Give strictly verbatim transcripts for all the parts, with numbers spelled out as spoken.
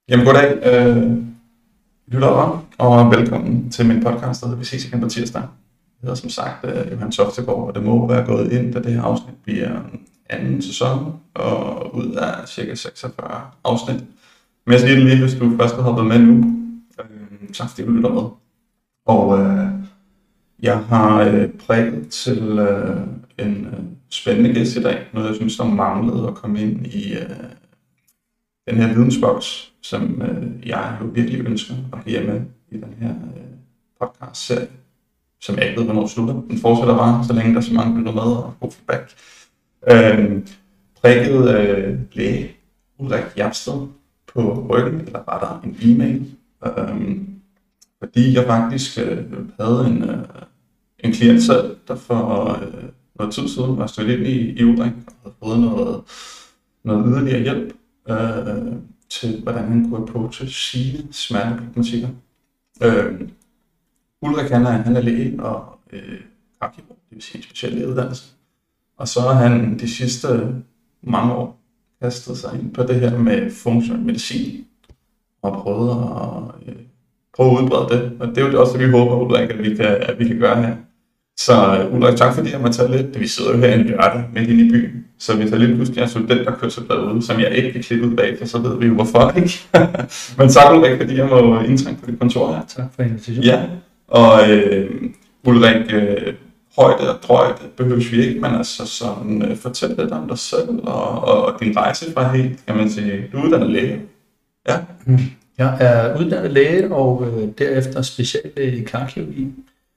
Jamen goddag, øh, lyttere, og velkommen til min podcast, der hedder Vi ses igen på tirsdag. Jeg hedder som sagt øh, Johan Toftegård, og det må være gået ind, da det her afsnit bliver anden sæson, og ud af cirka seksogfyrre afsnit. Men jeg skal lige, hvis du først har hoppet med nu, øh, tak fordi du lytter med. Og øh, jeg har øh, præget til øh, en øh, spændende gæst i dag, noget jeg synes, der manglede at komme ind i øh, den her vidensboks, som øh, jeg jo virkelig ønsker at have med i den her øh, podcast-serie, som jeg ikke ved, hvornår slutter. Den fortsætter bare, så længe der er så mange lytter med og god feedback. Øh, Prikket øh, læge Ulrik Hjertsted på ryggen, eller var der en e-mail, øh, fordi jeg faktisk øh, havde en, øh, en klient selv, der for øh, noget tid siden var stødt ind i, i Ulrik og havde fået noget, noget yderligere hjælp øh, til, hvordan han kunne approache sine smerteproblematikker. Øh, Ulrik han er, han er læge og øh, karkirurg, det vil sige en speciallægeuddannelse. Og så har han de sidste mange år kastet sig ind på det her med funktionel medicin og prøvet at, øh, prøve at udbrede det. Og det er jo også det, vi håber, Ulrik, at vi kan, at vi kan gøre her. Så Ulrik, tak fordi jeg må tage lidt. Vi sidder jo her en lørdag midt inde i byen, så hvis jeg lige pludselig er studenterkørsel derude, som jeg ikke kan klippe ud bagefter, så ved vi jo hvorfor, ikke? Men tak Ulrik, fordi jeg må indtrænge på dit kontor her. Tak for invitationen. Ja, og øh, Ulrik, øh, højde og drøjde behøves vi ikke, men altså sådan, øh, fortæl lidt om dig selv og, og din rejse fra helt, kan man sige, du er uddannet læge. Ja. Jeg er uddannet læge og øh, derefter speciallæge i karkirurgi.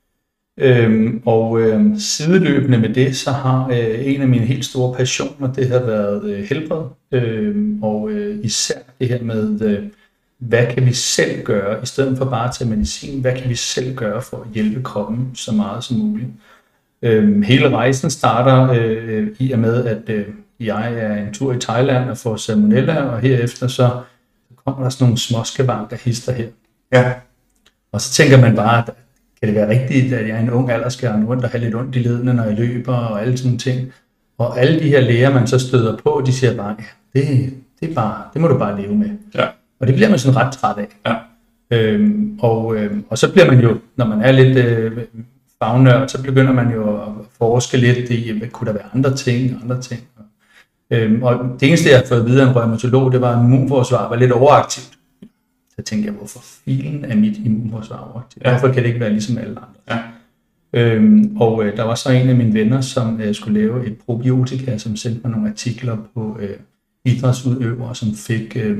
Øhm, og øh, sideløbende med det, så har øh, en af mine helt store passioner, det har været øh, helbred. Øh, og øh, især det her med, øh, hvad kan vi selv gøre, i stedet for bare at tage medicin, hvad kan vi selv gøre for at hjælpe kroppen så meget som muligt. Øh, hele rejsen starter øh, i og med, at øh, jeg er en tur i Thailand og får salmonella, og herefter så kommer der sådan nogle småskavanker hister her. Ja. Og så tænker man bare, at kan det være rigtigt, at jeg er en ung alder skal rende rundt og have lidt ondt i ledene, når jeg løber og alle sådan nogle ting. Og alle de her læger, man så støder på, de siger bare, ja, det, det, er bare, det må du bare leve med. Ja. Og det bliver man sådan ret træt af. Ja. Øhm, og, øhm, og så bliver man jo, når man er lidt øh, fagnørd, så begynder man jo at forske lidt i, hvad kunne der være andre ting, andre ting. Øhm, og det eneste, jeg har fået videre af en rheumatolog, det var, at immunforsvar var lidt overaktivt. Så tænkte jeg, hvorfor filen er mit immunforsvar overaktivt? Ja. Hvorfor kan det ikke være ligesom alle andre? Ja. Øhm, og øh, der var så en af mine venner, som øh, skulle lave et probiotika, som sendte mig nogle artikler på øh, idrætsudøvere, som fik, øh,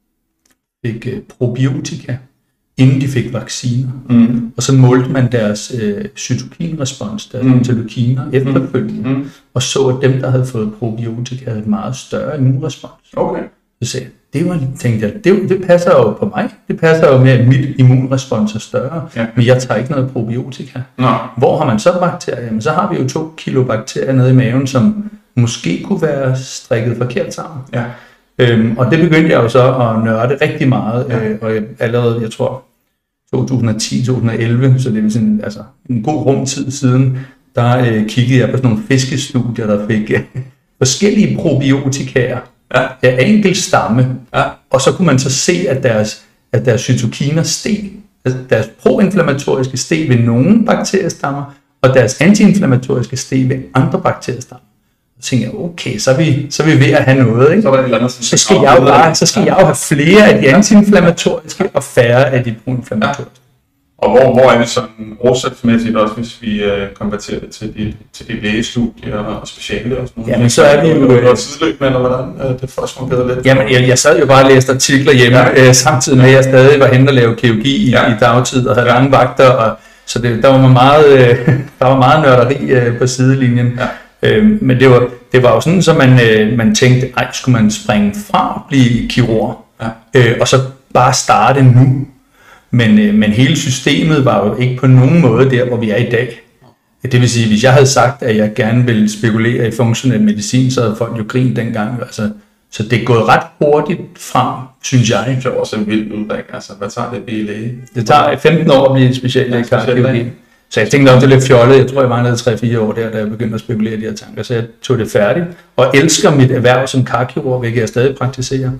fik øh, probiotika, inden de fik vacciner. Mm. Og så målte man deres øh, cytokinrespons, deres mm. interleukiner efterfølgende, mm. og så, at dem, der havde fået probiotika, havde et meget større immunrespons. Okay. Så sagde jeg, det var, tænkte jeg, det, det passer jo på mig. Det passer jo med, at mit immunrespons er større, ja. Men jeg tager ikke noget probiotika. Nå. Hvor har man så bakterier? Jamen, så har vi jo to kilo bakterier nede i maven, som måske kunne være strikket forkert sammen. Ja. Øhm, og det begyndte jeg jo så at nørde rigtig meget, ja. øh, og jeg, allerede, jeg tror, to tusind og ti til to tusind og elleve, så det er sådan, altså, en god rumtid siden, der øh, kiggede jeg på sådan nogle fiskestudier, der fik øh, forskellige probiotikaer, ja. af enkelt stamme, ja. Og så kunne man så se, at deres, at deres cytokiner steg, altså deres proinflammatoriske steg ved nogle bakteriestammer, og deres antiinflammatoriske steg ved andre bakteriestammer. Så tænkte jeg, okay, så er vi, så er vi ved at have noget, ikke? Så, er der andet, så skal, jeg jo, bare, så skal ja. jeg jo have flere af de antiinflammatoriske og færre af de proinflammatoriske. Ja. Og hvor, hvor er vi sådan årsagsmæssigt også, hvis vi øh, konverterer det til de, til de lægestudier og speciale og sådan noget? Jamen, så er vi jo... Øh, tidsløbende, eller hvordan øh, det først fungerede lidt? Jamen, jeg, jeg sad jo bare og læste artikler hjemme, ja. øh, samtidig med, at jeg stadig var henne og lavede kirurgi i, ja. i dagtid og havde ja. lange vagter, og så det, der var meget, øh, der var meget nørderi øh, på sidelinjen. Ja. Øh, men det var, det var jo sådan, så man, øh, man tænkte, ej, skulle man springe fra at blive kirurg, ja. øh, og så bare starte nu? Men, øh, men hele systemet var jo ikke på nogen måde der, hvor vi er i dag. Det vil sige, hvis jeg havde sagt, at jeg gerne ville spekulere i funktionel medicin, så havde folk jo grint dengang. Altså, så det er gået ret hurtigt frem, synes jeg. Det er også en vild udbræk. Altså, hvad tager det at blive læge? Det tager femten år at blive speciallæge i karkirurgi. Så jeg tænkte nok, det er lidt fjollet. Jeg tror, jeg var nede tre fire år der, da jeg begyndte at spekulere i de her tanker. Så jeg tog det færdigt. Og elsker mit erhverv som karkirurg, hvilket jeg stadig praktiserer.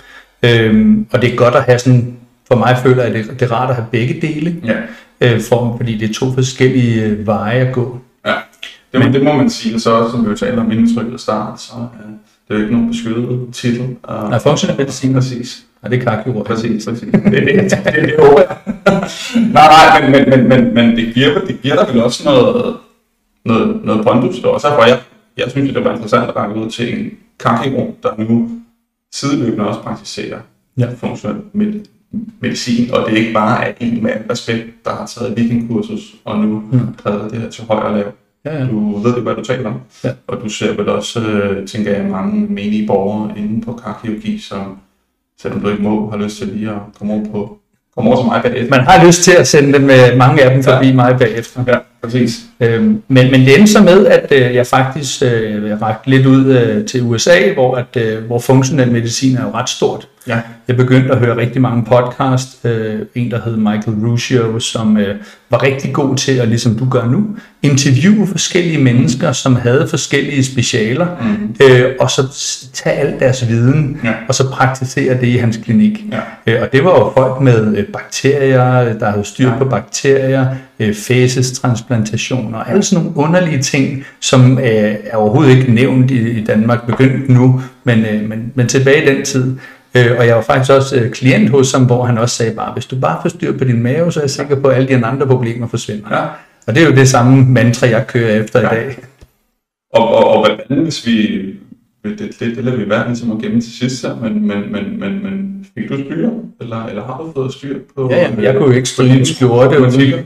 Øhm, og det er godt at have sådan, for mig føler jeg, at det, det er rart at have begge dele, Ja. øh, for, fordi det er to forskellige øh, veje at gå. Ja, det, Men, det må man sige. Så også, som vi jo talte om indtrykket start, så uh, det er jo ikke nogen beskyttet titel. Uh, Nej, funktionel medicin. Præcis. Ja, det er kakkeord. Præcis, præcis. Det er det, det, det, det håber jeg. nej, nej, men, men, men, men, men det, giver, det giver dig vel også noget, noget, noget pondus. Og så for jeg, jeg synes, det var interessant at række ud til en kakkeord, der nu sideløbende også praktiserer ja. funktionel med, medicin, og det er ikke bare af en mand respekt, der har taget vikingkursus og nu mm. præget det her til højre og lav. Ja, ja. Du ved det, hvad du taler om, ja. Og du ser vel også, øh, tænker jeg, mange menige borgere inde på karkirurgi, som selvom du ikke må, har lyst til lige at komme over, på, komme over til mig bagefter. Man har lyst til at sende dem, med mange af dem forbi ja. mig bagefter. Ja, præcis. Øhm, men, men det endte så med, at øh, jeg faktisk øh, rakte lidt ud øh, til U S A, hvor, at, øh, hvor funktionel medicin er jo ret stort. Ja. Jeg begyndte at høre rigtig mange podcast. Øh, en, der hed Michael Ruscio, som øh, var rigtig god til at, ligesom du gør nu, interviewe forskellige mennesker, som havde forskellige specialer, mm. øh, og så tage al deres viden, ja. og så praktisere det i hans klinik. Ja. Øh, og det var jo folk med øh, bakterier, der havde styr på bakterier, øh, fæcestransplantationer, og alle sådan nogle underlige ting, som øh, er overhovedet ikke nævnt i, i Danmark, begyndt nu, men, øh, men, men tilbage i den tid. Øh, og jeg var faktisk også øh, klient hos ham, hvor han også sagde bare, hvis du bare får styr på din mave, så er jeg sikker på, at alle de andre problemer forsvinder. Ja. Og det er jo det samme mantra, jeg kører efter ja. i dag. Og, og, og hvordan, hvis vi, det, det, det lader vi være ligesom at gemme til sidst her, men, men, men, men, men fik du styr, eller, eller har du fået styr på? Ja, jamen, jeg kunne jo ikke stryge en skjorte.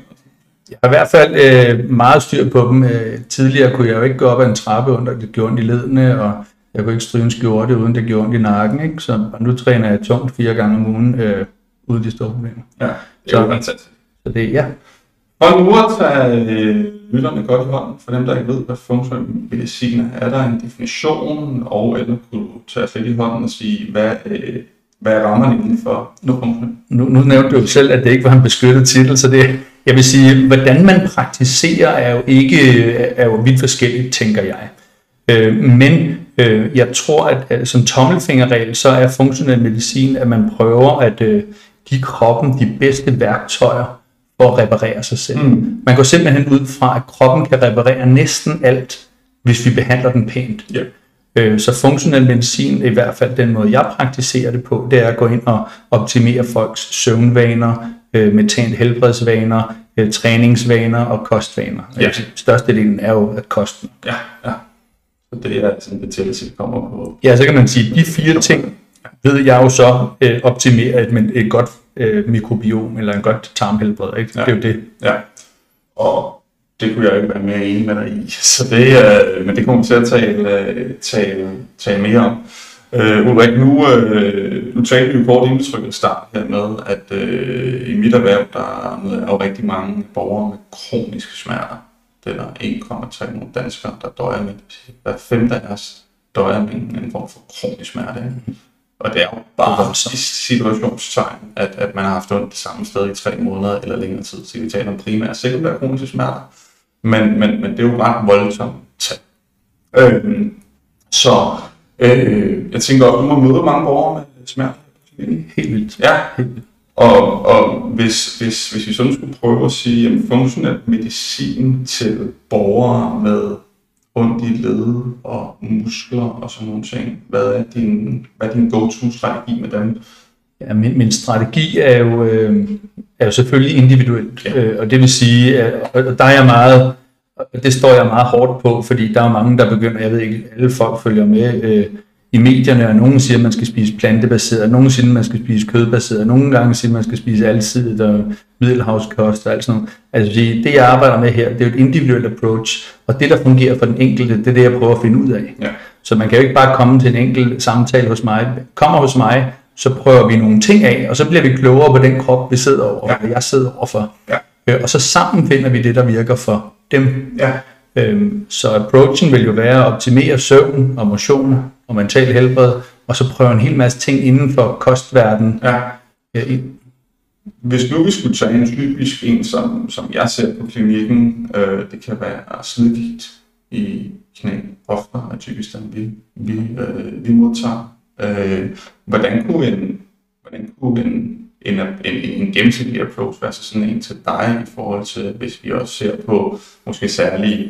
Jeg har i hvert fald øh, meget styr på dem. Øh, tidligere kunne jeg jo ikke gå op ad en trappe, uden at det gjorde ondt i ledene, og jeg kunne ikke stryge en skjorte, uden det gjorde ondt i nakken. Ikke? Så nu træner jeg tungt fire gange om ugen, øh, uden de store problemer. Ja, det er jo fantastisk. Så det, ja. Og nu at tage øh, lytterne godt i hånden, for dem, der ikke ved, hvad funktionel medicin er. Er der en definition, og eller kunne du tage fat i hånden og sige, hvad, øh, hvad er rammerne inden for nu, nu, nu nævnte du jo selv, at det ikke var en beskyttet titel, så det, jeg vil sige, hvordan man praktiserer er jo ikke er jo vidt forskelligt, tænker jeg. Øh, men øh, jeg tror, at, at som tommelfingerregel, så er funktionel medicin, at man prøver at øh, give kroppen de bedste værktøjer for at reparere sig selv. Mm. Man går simpelthen ud fra, at kroppen kan reparere næsten alt, hvis vi behandler den pænt. Yeah. Øh, så funktionel medicin, i hvert fald den måde, jeg praktiserer det på, det er at gå ind og optimere folks søvnvaner, øh, mentale helbredsvaner, øh, træningsvaner og kostvaner. Yeah. Altså, størstedelen er jo at kosten. Ja, ja. Så det er sådan det til, at det kommer på. Ja, så kan man sige, at de fire ting ved jeg jo så øh, optimere et, et godt øh, mikrobiom eller en godt tarmhelbred. Ikke? Ja. Det er jo det. Ja, og det kunne jeg ikke være mere enig med dig i. Så det, øh, men det kommer vi til at tale, tale, tale mere om. Øh, Ulrik, nu, øh, nu talte vi jo kort indtrykket start her med, at øh, i mit erhverv, der er jo rigtig mange borgere med kroniske smerter. Det er der en komma tre millioner danskere, der døjer med. Hver femte af os døjer med en, en form for kronisk smerte. Ikke? Og det er jo bare i situationstegn, at, at man har haft ondt det samme sted i tre måneder eller længere tid. Så vi taler om primære sekundære kroniske smerter. Men, men, men det er jo ret voldsomt tal. Øhm, så øh, jeg tænker også, at du må møde mange borgere med smerte. Helt vildt. Ja, helt vildt. Og, og hvis, hvis, hvis vi sådan skulle prøve at sige, at funktionel medicin til borgere med ondt i led og muskler og sådan nogle ting, hvad er din, hvad er din go-to-strategi med dem? Ja, min, min strategi er jo, øh, er jo selvfølgelig individuelt, ja. øh, og det vil sige, at, og der er jeg meget, og det står jeg meget hårdt på, fordi der er mange, der begynder, jeg ved ikke, alle folk følger med, øh, i medierne, og nogen siger, at man skal spise plantebaseret, nogen siger, at man skal spise kødbaseret, nogle gange siger, at man skal spise alsidigt og middelhavskost og alt sådan noget. Altså det, jeg arbejder med her, det er jo et individuelt approach, og det, der fungerer for den enkelte, det er det, jeg prøver at finde ud af. Ja. Så man kan jo ikke bare komme til en enkelt samtale hos mig. Kommer hos mig, så prøver vi nogle ting af, og så bliver vi klogere på den krop, vi sidder over, ja. og jeg sidder overfor. Ja. Og så sammen finder vi det, der virker for dem. Ja. Så approachen vil jo være at optimere søvn og motion og mental helbred, og så prøve en hel masse ting inden for kostverdenen. Ja. Hvis nu vi skulle tage en typisk en, som, som jeg ser på klinikken, øh, det kan være slidgigt i knæ, hofter er typisk den, vi, vi, øh, vi modtager. Øh, hvordan kunne en hvordan kunne en, en, en, en gennemsnitlig approach være sådan en til dig i forhold til, hvis vi også ser på måske særlig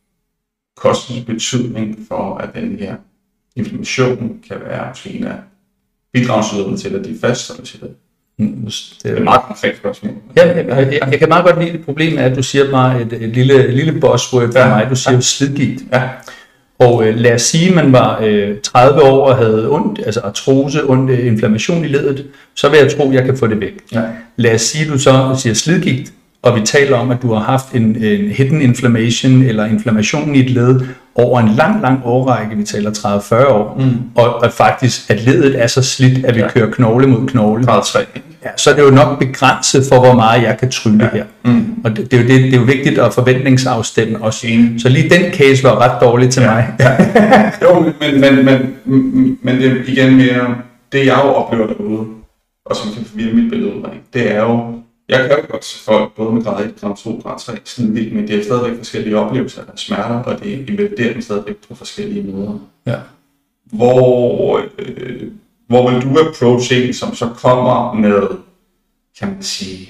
kostens betydning for, at den her inflammation kan være måske en af bidragsyderne til, at de fastholder til det. Det er et meget konkret spørgsmål. Ja, jeg, jeg, jeg kan meget godt lide det problem, at du siger bare et, et lille, et lille buzzword for ja, mig. Du siger ja. slidgigt. Ja. Og øh, lad os sige, at man var øh, tredive år og havde ondt, altså artrose, ondt, øh, inflammation i leddet, så vil jeg tro, at jeg kan få det væk. Ja. Lad os sige, at du så siger slidgigt, og vi taler om, at du har haft en, en hidden inflammation eller inflammation i et led over en lang, lang årrække, vi taler tredive til fyrre år, mm. og, og faktisk, at ledet er så slidt, at vi ja. kører knogle mod knogle. Ja, så er det jo nok begrænset for, hvor meget jeg kan trylle ja. her. Mm. Og det, det, er jo det, det er jo vigtigt at forventningsafstemme også. Mm. Så lige den case var ret dårlig til ja. mig. Ja. Jo, men, men, men, men det er igen mere, det jeg jo oplever derude, og som kan forvirre mit billede, det er jo, jeg kan jo godt se folk, både med grad et, grad to, grad tre, sådan vildt, men det er stadigvæk forskellige oplevelser af smerter, og det invaliderer dem stadigvæk på forskellige måder. Ja. Hvor, øh, hvor vil du approach en, som så kommer med, kan man sige,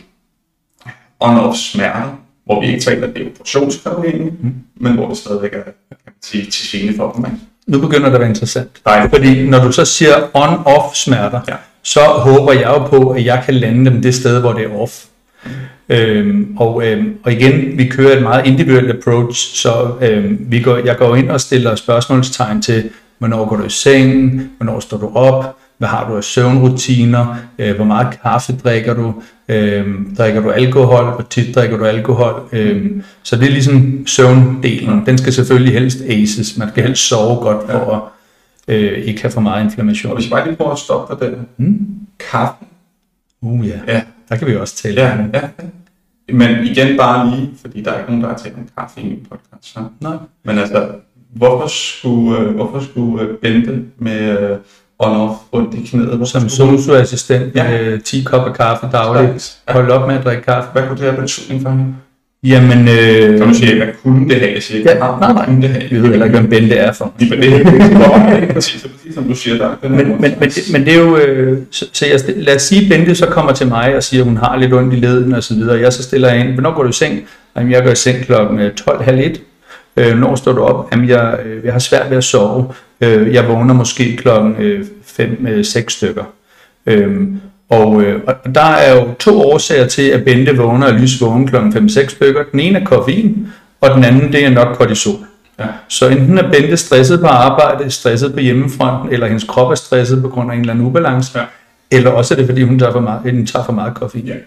on-off smerter, hvor vi ikke taler, at det er operationskrævende, mm. men hvor det stadigvæk er, kan man sige, til gene for dem. Nu begynder det at være interessant. Nej. Fordi når du så siger on-off smerter, ja. så håber jeg jo på, at jeg kan lande dem det sted, hvor det er off. Mm. Øhm, og, øhm, og igen, vi kører et meget individuelt approach, så øhm, vi går, jeg går ind og stiller spørgsmålstegn til, hvornår går du i seng, hvornår står du op, hvad har du af søvnrutiner, øh, hvor meget kaffe drikker du, øh, drikker du alkohol, hvor tit drikker du alkohol. Øh, så det er ligesom søvndelen. Den skal selvfølgelig helst aces. Man skal helst sove godt for at øh, ikke have for meget inflammation. Og hvis jeg bare lige prøver at stoppe på den. Hmm? Kaffe. Uh ja. ja, der kan vi også tale ja, ja. Men igen bare lige, fordi der er ikke nogen, der har talt om kaffe i min podcast. Så. Nej. Men altså, hvorfor skulle, øh, hvorfor skulle øh, Bente med øh, on-off rundt i knæet? Som sosu-assistent ja. med ti kopper kaffe dagligt. Ja. Hold op med at drikke kaffe. Hvad kunne det have betydning for hende? Jamen... Øh... Kan du sige, hvad kunne det have? Jeg siger, ja, nej, nej. Kunne det have? Vi ved heller ikke, hvem Bente er for. Men det er præcis, som du siger der. Men, men, men, det, men det er jo... Øh, så, så jeg, lad os sige, Bente så kommer til mig og siger, at hun har lidt ondt i leden og så videre. Jeg så stiller ind, hvornår går du i seng? Jamen, jeg går i seng klokken tolv halv et. Øh, når står du op? Jamen, jeg, jeg har svært ved at sove. Øh, jeg vågner måske klokken fem seks stykker. Øh, og, øh, og der er jo to årsager til, at Bente vågner og lys vågen klokken fem seks stykker. Den ene er koffein, og den anden det er nok kortisol. Ja. Så enten er Bente stresset på arbejde, stresset på hjemmefronten, eller hendes krop er stresset på grund af en eller anden ubalance. Ja. Eller også er det, fordi hun tager for meget, hun tager for meget koffein. Ja.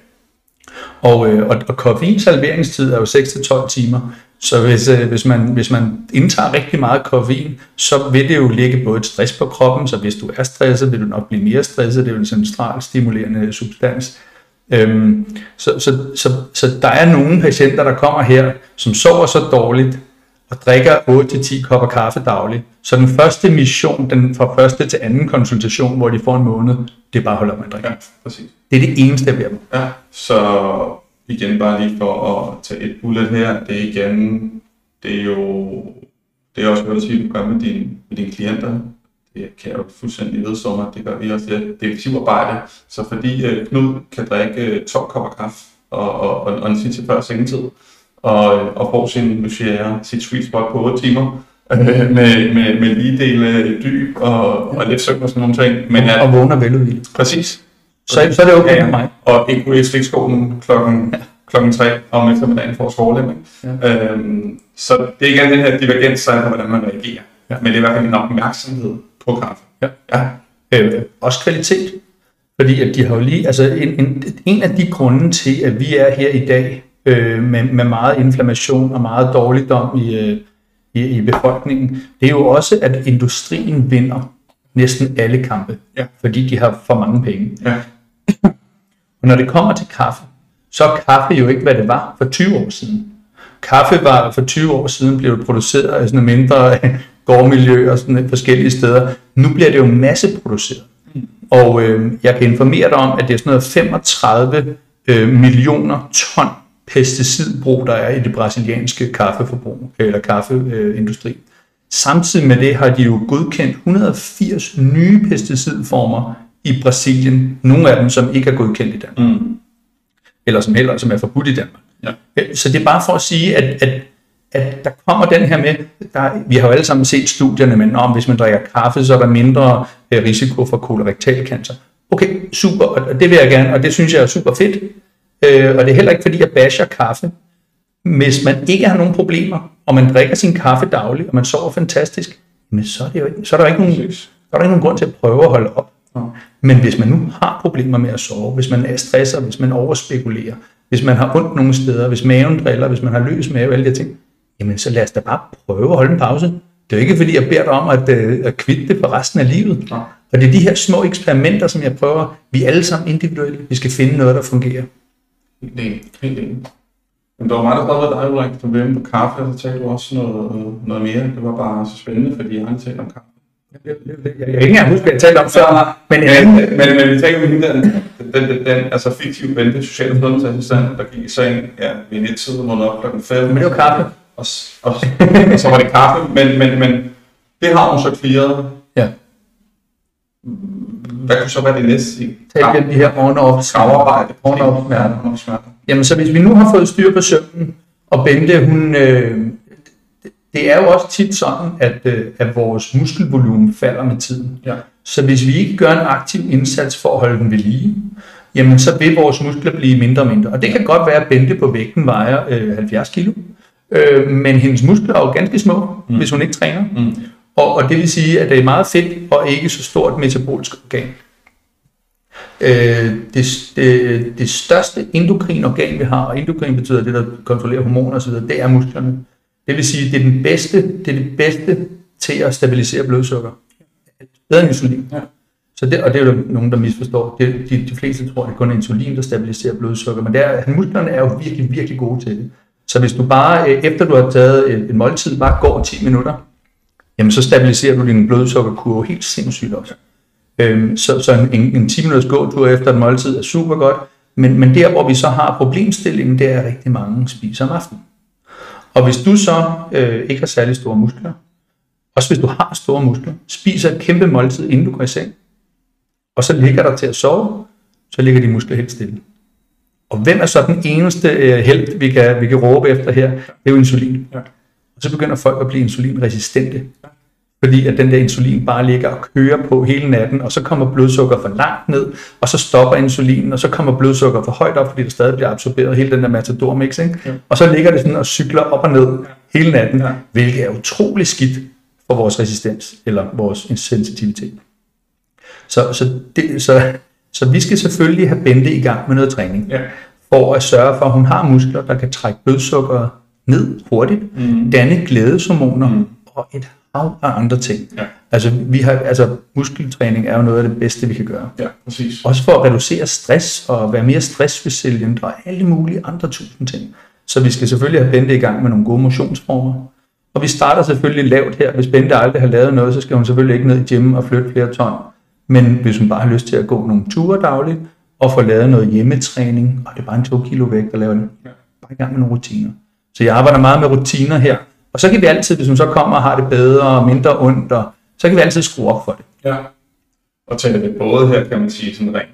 Og, øh, og, og koffeins halveringstid er jo seks til tolv timer. Så hvis, øh, hvis, man, hvis man indtager rigtig meget koffein, så vil det jo lægge både et stress på kroppen, så hvis du er stresset, vil du nok blive mere stresset. Det er jo en central stimulerende substans. Øhm, så, så, så, så der er nogle patienter, der kommer her, som sover så dårligt og drikker otte til ti kopper kaffe dagligt. Så den første mission, den fra første til anden konsultation, hvor de får en måned, det er bare at holde op med at drikke. Ja, præcis. Det er det eneste, jeg bliver med. Ja, så igen bare lige for at tage et bullet her, det er igen, det er jo, det er også noget, du gør med dine, med dine klienter. Det kan jeg jo fuldstændig vedstå mig, det gør vi også. Det er et arbejde, så fordi uh, Knud kan drikke tolv kopper kaffe og, og, og, og en tid til før sengetid, og, og får sin, nu siger jeg, sit sweet spot på otte timer, øh, med, med, med lige del dyb og, og lidt søvn og sådan nogle ting. Men, og, og vågner veludvilet. Præcis. Så, så er det okay ja, med mig. Og ikke gå i slikskolen klokken, ja. klokken tre om eftermiddagen for at skåle. Ja. Øhm, så det er ikke den her divergens, så er på, hvordan man reagerer. Ja. Men det er i hvert fald en opmærksomhed på kaffe. Ja. Ja. Øh, også kvalitet. Fordi at de har jo lige, altså en, en, en af de grunde til, at vi er her i dag øh, med, med meget inflammation og meget dårligdom i, øh, i, i befolkningen, det er jo også, at industrien vinder næsten alle kampe, ja. Fordi de har for mange penge. Ja. Og når det kommer til kaffe, så er kaffe jo ikke, hvad det var for tyve år siden. Kaffe var for tyve år siden blev produceret af sådan mindre gårdmiljøer og sådan forskellige steder. Nu bliver det jo masseproduceret. Mm. Og øh, jeg kan informere dig om, at det er sådan noget femogtredive øh, millioner ton pesticidbrug, der er i det brasilianske kaffeforbrug, eller kaffeindustri. Øh, Samtidig med det har de jo godkendt et hundrede og firs nye pesticidformer i Brasilien, nogle af dem, som ikke er godkendt i Danmark, Mm. eller som heller som er forbudt i Danmark. Ja. Så det er bare for at sige, at, at, at der kommer den her med, der, vi har jo alle sammen set studierne, men om hvis man drikker kaffe, så er der mindre øh, risiko for kolorektal cancer. Okay, super, og det vil jeg gerne, og det synes jeg er super fedt. Øh, og det er heller ikke, fordi jeg basher kaffe. Hvis man ikke har nogen problemer, og man drikker sin kaffe dagligt, og man sover fantastisk, men så er, det jo ikke, så er der ikke nogen, så er der ikke nogen grund til at prøve at holde op. Ja. Men hvis man nu har problemer med at sove, hvis man er stresser, hvis man overspekulerer, hvis man har ondt nogle steder, hvis maven driller, hvis man har løs mave, alle de ting, jamen så lad os da bare prøve at holde en pause. Det er jo ikke, fordi jeg beder dig om at, at kvitte det for resten af livet. Ja. Og det er de her små eksperimenter, som jeg prøver. Vi er alle sammen individuelle. Vi skal finde noget, der fungerer. Helt enig. Helt enig. Men der var meget, der havde været dig, Ulrik, du var på kaffe, og så talte du også noget, noget mere. Det var bare så spændende, fordi jeg har ikke talt om kaffe. Jeg kan ikke engang huske, hvad jeg talte om før, men, men, men, men, men vi tænker på hende, den, den, den, den altså fiktive Bente, social sundhedsassistent, der gik i seng, ja, ved en tid, måned op klokken fem. Men det var kaffe. Og, og, og så var det kaffe, men, men, men det har hun så clearet. Ja. Hvad kunne så være det næste i? Tag gennem de her on-off skravarbejde. On-off smerter. Jamen så hvis vi nu har fået styr på søvnen, og Bente, hun, øh, det er jo også tit sådan, at, øh, at vores muskelvolumen falder med tiden. Ja. Så hvis vi ikke gør en aktiv indsats for at holde den ved lige, jamen så vil vores muskler blive mindre og mindre. Og det kan godt være, at Bente på vægten vejer øh, halvfjerds kilo, øh, men hendes muskler er jo ganske små, mm. hvis hun ikke træner. Mm. Og, og det vil sige, at det er meget fedt og ikke så stort metabolisk organ. Øh, det, det, det største endokrin organ, vi har, og endokrin betyder det, der kontrollerer hormoner osv., det er musklerne. Det vil sige, det er, den bedste, det er det bedste til at stabilisere blodsukker. Bedre end insulin. Ja. Så det, og det er jo nogen, der misforstår. Det, de, de fleste tror, at det kun er insulin, der stabiliserer blodsukker, men det er, musklerne er jo virkelig, virkelig gode til det. Så hvis du bare, efter du har taget et, et måltid, bare går ti minutter, jamen så stabiliserer du din blodsukkerkurve helt sindssygt også. Øhm, så så en, en ti minutters gåtur efter et måltid er super godt, men, men der hvor vi så har problemstillingen, det er, at rigtig mange spiser om aftenen. Og hvis du så øh, ikke har særlig store muskler, også hvis du har store muskler, spiser et kæmpe måltid, inden du går i seng, og så ligger der til at sove, så ligger de muskler helt stille. Og hvem er så den eneste øh, held, vi kan, vi kan råbe efter her? Det er jo insulin. Ja. Og så begynder folk at blive insulinresistente. Fordi at den der insulin bare ligger og kører på hele natten, og så kommer blodsukker for langt ned, og så stopper insulinen, og så kommer blodsukker for højt op, fordi der stadig bliver absorberet hele den der matador-mix, ikke? Ja. Og så ligger det sådan og cykler op og ned hele natten, ja. Hvilket er utrolig skidt for vores resistens, eller vores sensitivitet. Så, så, det, så, så vi skal selvfølgelig have Bente i gang med noget træning, ja. For at sørge for, at hun har muskler, der kan trække blodsukker ned hurtigt, mm. danne glædeshormoner, mm. og et hav af andre ting. Ja. Altså, vi har, altså, muskeltræning er jo noget af det bedste, vi kan gøre. Ja, præcis. Også for at reducere stress og være mere stressresilient og alle mulige andre tusind ting. Så vi skal selvfølgelig have Bente i gang med nogle gode motionsformer. Og vi starter selvfølgelig lavt her. Hvis Bente aldrig har lavet noget, så skal hun selvfølgelig ikke ned i gym og flytte flere ton. Men hvis hun bare har lyst til at gå nogle ture dagligt og få lavet noget hjemmetræning, og det er bare en to kilo vægt at lave det, bare i gang med nogle rutiner. Så jeg arbejder meget med rutiner her. Og så kan vi altid, hvis hun så kommer og har det bedre og mindre ondt, og så kan vi altid skrue op for det. Ja, og tænker det både her, kan man sige, sådan rent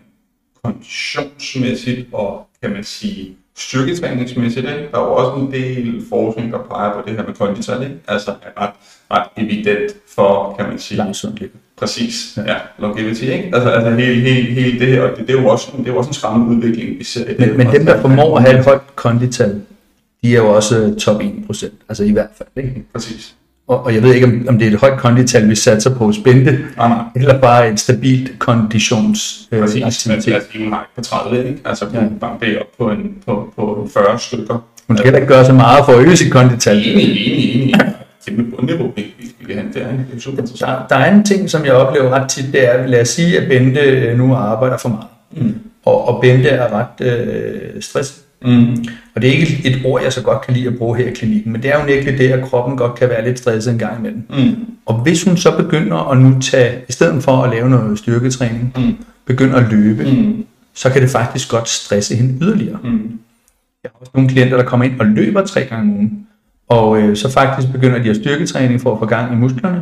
konditionsmæssigt og, kan man sige, styrketræningsmæssigt. Ikke? Der er jo også en del forskning, der peger på det her med kondital, ikke? Altså er ret, ret evident for, kan man sige... Langsomt lidt. Præcis, ja, longevity, ikke? Altså, altså hele, hele, hele det her, og det, det, er jo også, det er jo også en skræmmende udvikling, vi ser i det. Men, men dem, der formår at have et højt kondital, de er jo også top en procent, altså i hvert fald, ikke? Præcis. Og, og jeg ved ikke, om, om det er et højt kondital, vi satser på Bente, ah, nej. Eller bare et stabilt konditionsaktivitet. Præcis, men lad os sige, hun har på tredive, ikke? Altså hun ja. Bare beder op på, en, på, på fyrre stykker. Hun skal da ikke gøre så meget for at øge sit kondital. Enig, enig, enig. Kæmpe bundniveau, vi vil have der, det er super interessant. Der, der er en ting, som jeg oplever ret tit, det er, lad os sige, at Bente nu arbejder for meget. Mm. Og, og Bente er ret øh, stresset. Mm. Og det er ikke et ord, jeg så godt kan lide at bruge her i klinikken, men det er jo virkelig det, at kroppen godt kan være lidt stresset en gang imellem. Mm. Og hvis hun så begynder at nu tage, i stedet for at lave noget styrketræning, mm. begynder at løbe, mm. så kan det faktisk godt stresse hende yderligere. Mm. Jeg har også nogle klienter, der kommer ind og løber tre gange om ugen, og øh, så faktisk begynder de at styrketræning for at få gang i musklerne,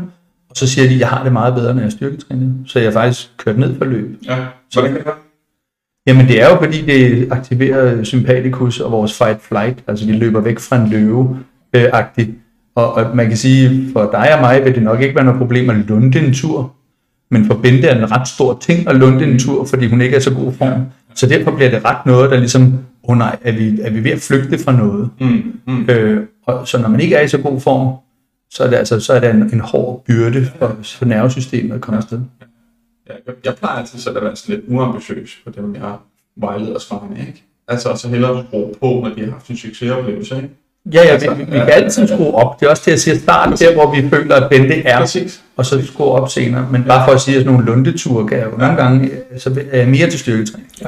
Og så siger de, at jeg har det meget bedre, når jeg er styrketrænet. Så jeg er faktisk kørt ned for løb. Ja, hvordan kan det være? Jamen det er jo fordi, det aktiverer sympaticus og vores fight-flight. Altså vi løber væk fra en løve-agtigt. Og, og man kan sige, for dig og mig vil det nok ikke være noget problem at lunde en tur. Men for Bente er det en ret stor ting at lunde en tur, fordi hun ikke er så god form. Så derfor bliver det ret noget, der ligesom, åh oh nej, er vi, er vi ved at flygte fra noget? Mm, mm. Øh, og, så når man ikke er i så god form, så er det, altså, så er det en, en hård byrde for, for nervesystemet at komme afsted. Ja, jeg, jeg plejer altid så at være sådan lidt uambitiøs på det, jeg vejleder os fra hende, ikke? Altså så hellere skrue på, når de har haft en succesoplevelse, ikke? Ja, ja, vi, vi, vi kan altid skrue op. Det er også til at sige start der, hvor vi føler, at Bente er, Præcis. Og så skrue op senere. Men bare for at sige, at sådan nogle lundeture kan jeg jo nogle gange, så er jeg mere til styrketræning. Ja.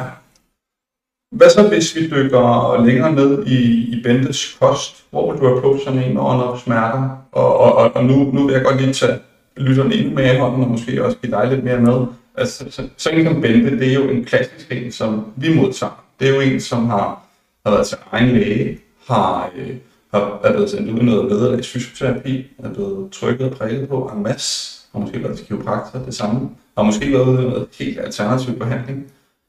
Hvad så, hvis vi dykker længere ned i, i Bentes kost? Hvor vil du approach sådan en under smerter? Og, og, og, og nu, nu vil jeg godt lige tage lytterne ind med i hånden, og måske også give dig lidt mere med. Altså, så, så en som Bente, det er jo en klassisk en, som vi modtager. Det er jo en, som har, har været til egen læge, har, øh, har er blevet sendt ud i noget vederlags fysioterapi, er blevet trykket og prikket på en masse, har måske været til kiropraktor, det samme, har måske været ude i noget helt alternativ behandling.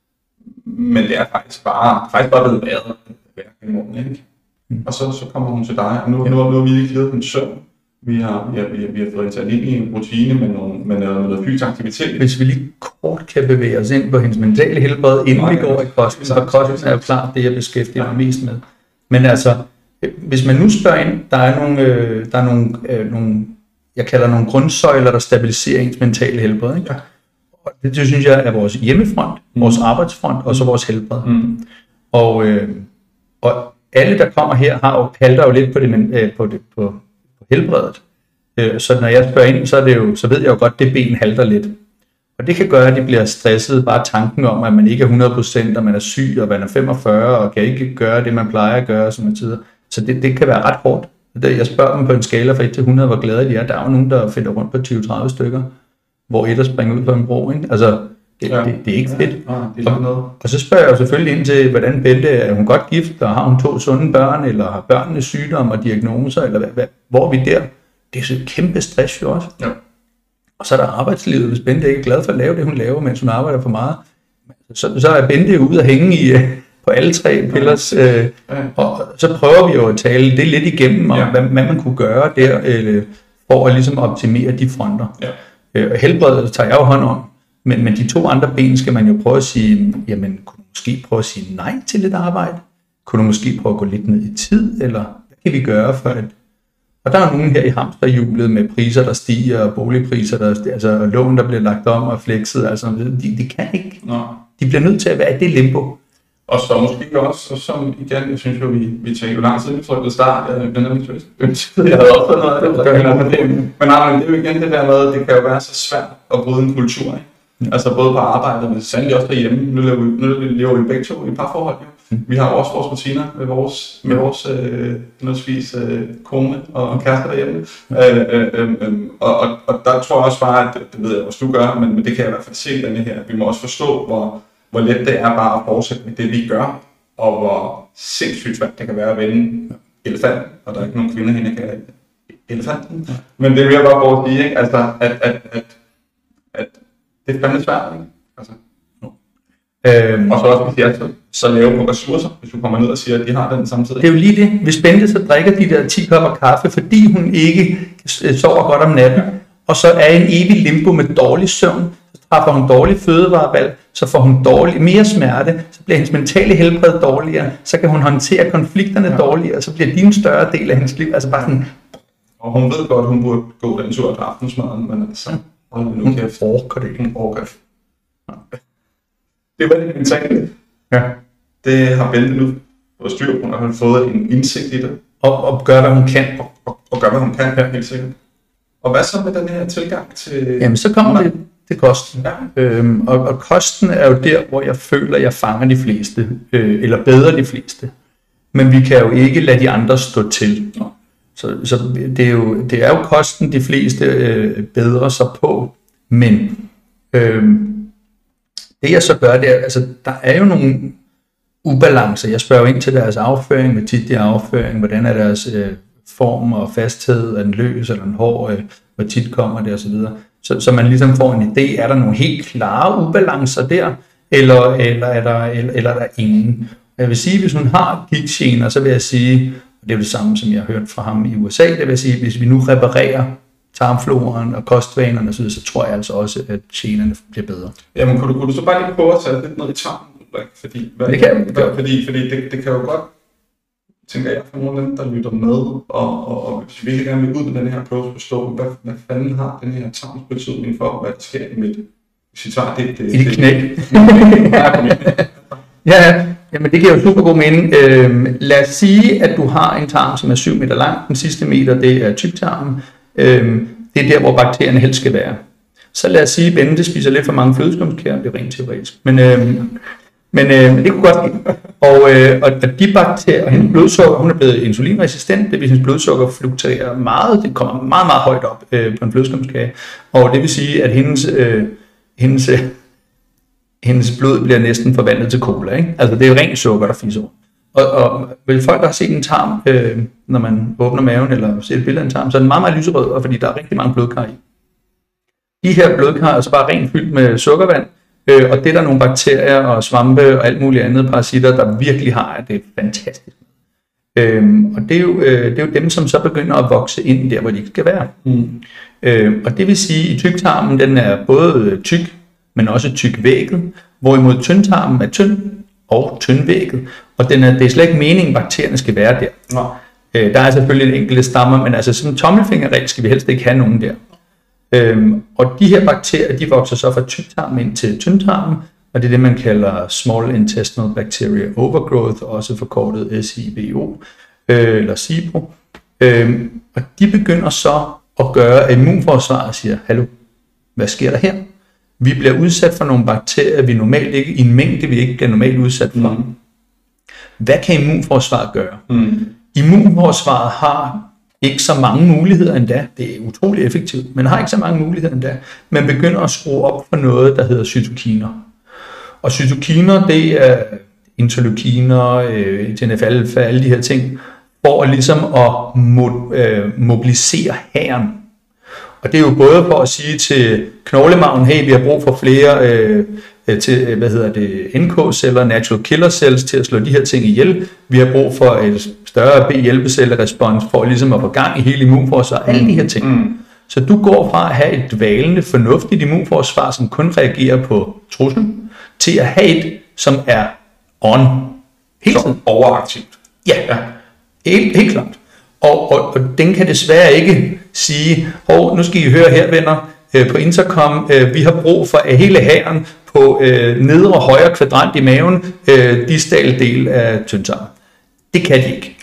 Men det er faktisk bare, faktisk bare blevet været hver gang, ikke? Mm. Og så, så kommer hun til dig, og nu, ja. nu, nu har vi lige givet en søvn. Vi har, vi har, vi har, vi har fået indsat ind i en rutine med, nogle, med noget, med noget fysisk aktivitet. Hvis vi lige kort kan bevæge os ind på hendes mentale helbred, inden Nej, vi går i kosten, så kosten er jo klart det, jeg beskæftiger mig mest med. Men altså, hvis man nu spørger ind, der er nogle, øh, der er nogle, øh, nogle, jeg kalder nogle grundsøjler, der stabiliserer ens mentale helbred, ikke? Ja. Og det, det synes jeg er vores hjemmefront, mm. vores arbejdsfront og så vores helbred. Mm. Og, øh, og alle, der kommer her, har jo, halter jo lidt på, det, øh, på, det, på, på helbredet. Øh, så når jeg spørger ind, så, er det jo, så ved jeg jo godt, at det ben halter lidt. Og det kan gøre, at de bliver stresset, bare tanken om, at man ikke er hundrede procent, og man er syg, og man er femogfyrre, og kan ikke gøre det, man plejer at gøre, som tider. Så det, det kan være ret hårdt. Jeg spørger dem på en skala fra et til hundrede, hvor glade de er. Der er jo nogen, der finder rundt på tyve til tredive stykker, hvor et der springer ud på en bro, ikke? Altså, det, ja. det, det er ikke fedt. Ja, det er og, og så spørger jeg jo selvfølgelig ind til, hvordan Bente er. Er hun godt gift, og har hun to sunde børn, eller har børnene sygdom og diagnoser, eller hvad, hvad, hvor er vi der? Det er så et kæmpe stress jo også. Ja. Og så er der arbejdslivet, hvis Bente ikke er glad for at lave det, hun laver, mens hun arbejder for meget. Så, så er Bente ude at hænge i, på alle tre pillers, øh, ja. Og så prøver vi jo at tale det lidt igennem, om ja. hvad, hvad man kunne gøre der, øh, for at ligesom optimere de fronter. Ja. Øh, helbredet tager jeg jo hånd om, men, men de to andre ben skal man jo prøve at sige, jamen kunne du måske prøve at sige nej til lidt arbejde? Kunne du måske prøve at gå lidt ned i tid, eller hvad kan vi gøre for at... Og der er nogen her i hamsterhjulet med priser, der stiger, og boligpriser, der, altså lån, der bliver lagt om og flexet, altså de, de kan ikke. Nå. De bliver nødt til at være i det limbo. Og så måske også, som igen, jeg synes jo, vi, vi tager jo lang tid, vi frygtede start, jeg, den er lidt ønsket, jeg havde også noget af det, der kan men, det, men nej, men det er jo igen det der med, det kan jo være så svært at bryde en kultur, ikke? Mm. Altså både på arbejdet, men sandelig også derhjemme, nu lever vi, nu lever vi begge to i parforhold, jo. Mm. Vi har også vores rutiner med vores, med vores øh, nødvendigvis øh, kone og kæreste derhjemme, mm. øh, øh, øh, øh, og, og, og der tror jeg også bare, at det ved jeg også du gør, men, men det kan jeg i hvert fald se denne her, vi må også forstå, hvor hvor let det er bare at fortsætte med det, vi gør, og hvor sindssygt svært det kan være at vende elefanten, og der er ikke nogen kvinder hende, der kan elefanten. Ja. Men det vil jeg bare prøve at sige, ikke? Altså, at, at, at, at det er fandme svært, ikke? Altså. Øhm, og så også, hvis jeg så, så lave på ressourcer, hvis du kommer ned og siger, at de har den samtidig. Det er jo lige det. Hvis Bente så drikker de der ti kopper kaffe, fordi hun ikke sover godt om natten, ja. Og så er en evig limbo med dårlig søvn, så træffer hun dårlig fødevarevalg, så får hun dårlig, mere smerte, så bliver hendes mentale helbred dårligere, så kan hun håndtere konflikterne ja. dårligere, så bliver de en større del af hendes liv. Altså bare sådan... Og hun ved godt, at hun burde gå den tur til aftensmaden, men altså, hold nu kæft. Hun orker det ikke. Hun orker det. Ja. Det var det, min tanke. Ja. Det har Bente nu på styr på, og hun har fået en indsigt i det. Og, og gør, hvad hun kan. Og, og, og gør, hvad hun kan, ja, helt sikkert. Og hvad så med den her tilgang til... Jamen, så kommer det til kosten. Ja. Øhm, og, og kosten er jo der, hvor jeg føler, at jeg fanger de fleste, øh, eller bedre de fleste. Men vi kan jo ikke lade de andre stå til. Så, så det, er jo, det er jo kosten, de fleste øh, bedre sig på. Men øh, det jeg så gør, det er, altså, der er jo nogle ubalancer. Jeg spørger ind til deres afføring, hvad tit de afføring, hvordan er deres... Øh, form og fasthed, er den løs eller en hård, øh, hvor tit kommer det osv. Så, så man ligesom får en idé, er der nogle helt klare ubalancer der, eller, eller, er, der, eller, eller er der ingen? Jeg vil sige, hvis hun har gigtgener, så vil jeg sige, og det er det samme, som jeg har hørt fra ham i U S A, det vil jeg sige, hvis vi nu reparerer tarmfloren og kostvanerne osv., så tror jeg altså også, at generne bliver bedre. Jamen, kunne du, kunne du så bare lige prøve at tage lidt ned i tarmen? Fordi, hvad, det kan hvad, fordi, fordi det, det kan jo godt, tænker jeg, for nogle af dem, der lytter med, og, og, og hvis vi virkelig gerne vil ud med den her approach, forstå, hvad, hvad fanden har den her tarms betydning for, hvad der sker i mit, hvis vi tager det, det, i det, det knæk. Ja, ja. Jamen det giver jo super god mening. Øhm, lad os sige, at du har en tarm, som er syv meter lang. Den sidste meter, det er tyktarmen. Øhm, det er der, hvor bakterierne helst skal være. Så lad os sige, at Bente spiser lidt for mange flødeskumskær. Det er rent teoretisk. Men, øhm, men øhm, det kunne godt ske. Og, øh, og de bakterier, hendes blodsukker, hun er blevet insulinresistent. Det vil hendes blodsukker fluktuerer meget. Det kommer meget, meget højt op øh, på en flødeskumskage. Og det vil sige, at hendes... Øh, hendes øh, hendes blod bliver næsten forvandlet til cola, ikke? Altså det er jo rent sukker, der fiser. Og, og vil folk, der har set en tarm, øh, når man åbner maven eller ser et billede af en tarm, så er den meget, meget lyserød, og fordi der er rigtig mange blodkar i. De her blodkar er så bare rent fyldt med sukkervand, øh, og det er der nogle bakterier og svampe og alt muligt andet parasitter, der virkelig har det fantastisk. Øhm, og det er, jo, øh, det er jo dem, som så begynder at vokse ind der, hvor de ikke skal være. Mm. Øh, og det vil sige, at i tyktarmen, den er både tyk, men også tykvægget, hvorimod tyndtarmen er tynd og tyndvægget, og den er, det er slet ikke meningen, at bakterierne skal være der. Ja. Øh, der er selvfølgelig en enkelte stammer, men altså sådan en tommelfingerregel skal vi helst ikke have nogen der. Øhm, og de her bakterier, de vokser så fra tyktarmen ind til tyndtarmen, og det er det, man kalder Small Intestinal Bacteria Overgrowth, også forkortet S I B O, øh, eller S I B O. Øhm, og de begynder så at gøre, at immunforsvaret siger, hallo, hvad sker der her? Vi bliver udsat for nogle bakterier, vi normalt ikke, i en mængde, vi ikke bliver normalt udsat for. Mm. Hvad kan immunforsvaret gøre? Mm. Immunforsvaret har ikke så mange muligheder endda. Det er utrolig effektivt, men har ikke så mange muligheder endda. Man begynder at skrue op for noget, der hedder cytokiner. Og cytokiner, det er interleukiner, øh, T N F alfa, alle de her ting, for ligesom at mo- øh, mobilisere hæren. Og det er jo både for at sige til knoglemagen, hey, vi har brug for flere øh, til, hvad hedder det, N K-celler, natural killer cells, til at slå de her ting ihjel. Vi har brug for et større B-hjælpecellerespons for ligesom at få gang i hele immunforsvaret, alle de her ting. Mm. Så du går fra at have et dvalende, fornuftigt immunforsvar, som kun reagerer på truslen, til at have et, som er on. Helt tiden. Overaktivt. Ja, ja. Helt, helt klart. Og, og, og den kan desværre ikke sige, hov, nu skal I høre her, venner, øh, på intercom, øh, vi har brug for at hele hæren på øh, nedre højre kvadrant i maven, øh, distal del af tyndtarmen. Det kan de ikke.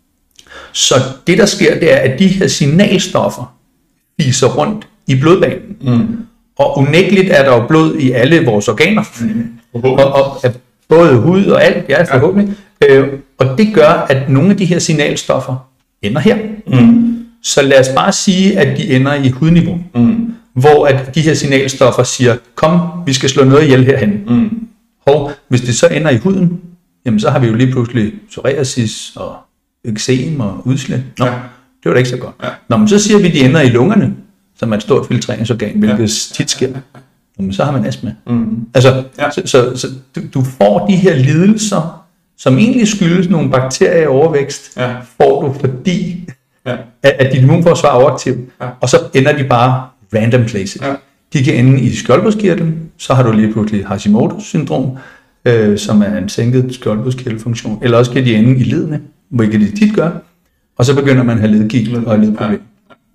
Så det, der sker, det er, at de her signalstoffer fiser rundt i blodbanen. Mm. Og unægteligt er der jo blod i alle vores organer. Mm. Og, og både hud og alt, ja, forhåbentlig. Ja. Øh, og det gør, at nogle af de her signalstoffer ender her. Mm. Så lad os bare sige, at de ender i hudniveau. Mm. Hvor at de her signalstoffer siger, kom, vi skal slå noget ihjel herhen. Mm. Og hvis det så ender i huden, jamen så har vi jo lige pludselig psoriasis og eksem og udslæt. Nå, ja. Det var da ikke så godt. Ja. Nå, men så siger vi, at de ender i lungerne, som er et stort filtreringsorgan, hvilket ja. tit sker. Nå, men så har man astma. Mm. Altså, ja. så, så, så du, du får de her lidelser, som egentlig skyldes nogle bakterier i overvækst, ja. får du fordi, ja. at, at dit immunforsvar er overaktivt, ja. og så ender de bare random places. Ja. De kan ende i skjoldbruskkirtlen, så har du lige pludselig Hashimoto-syndrom, øh, som er en sænket skjoldbruskkirtelfunktion, eller også kan de ende i ledene, hvilket de tit gør, og så begynder man at have ledgigt og ledproblemer. Ja.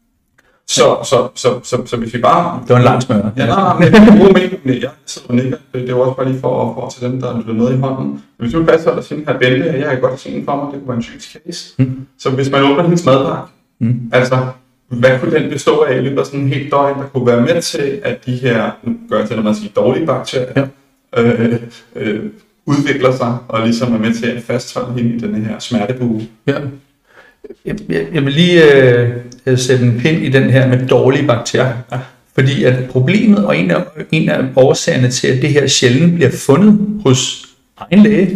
Så, så, så, så, så hvis vi bare... Det var en lang smør. Ja, nej, nej, men gode mening. Jeg sidder og nikker. Det, det var også bare lige for, for til dem, der lytter med i hånden. Hvis du fastholder sin her Bente, jeg kan godt se en for mig, det kunne være en typisk case. Mm. Så hvis man åbner hendes madpakke, mm. altså, hvad kunne den bestå af i løbet af sådan en helt døgn, der kunne være med til, at de her, nu gør jeg til, når man siger dårlige bakterier, ja. øh, øh, udvikler sig, og ligesom er med til at fastholde hende i den her smertebue? Ja. Jeg, jeg, jeg vil lige øh, sætte en pind i den her med dårlige bakterier. Ja. Fordi at problemet, og en af, en af årsagerne til, at det her sjældent bliver fundet hos egen læge,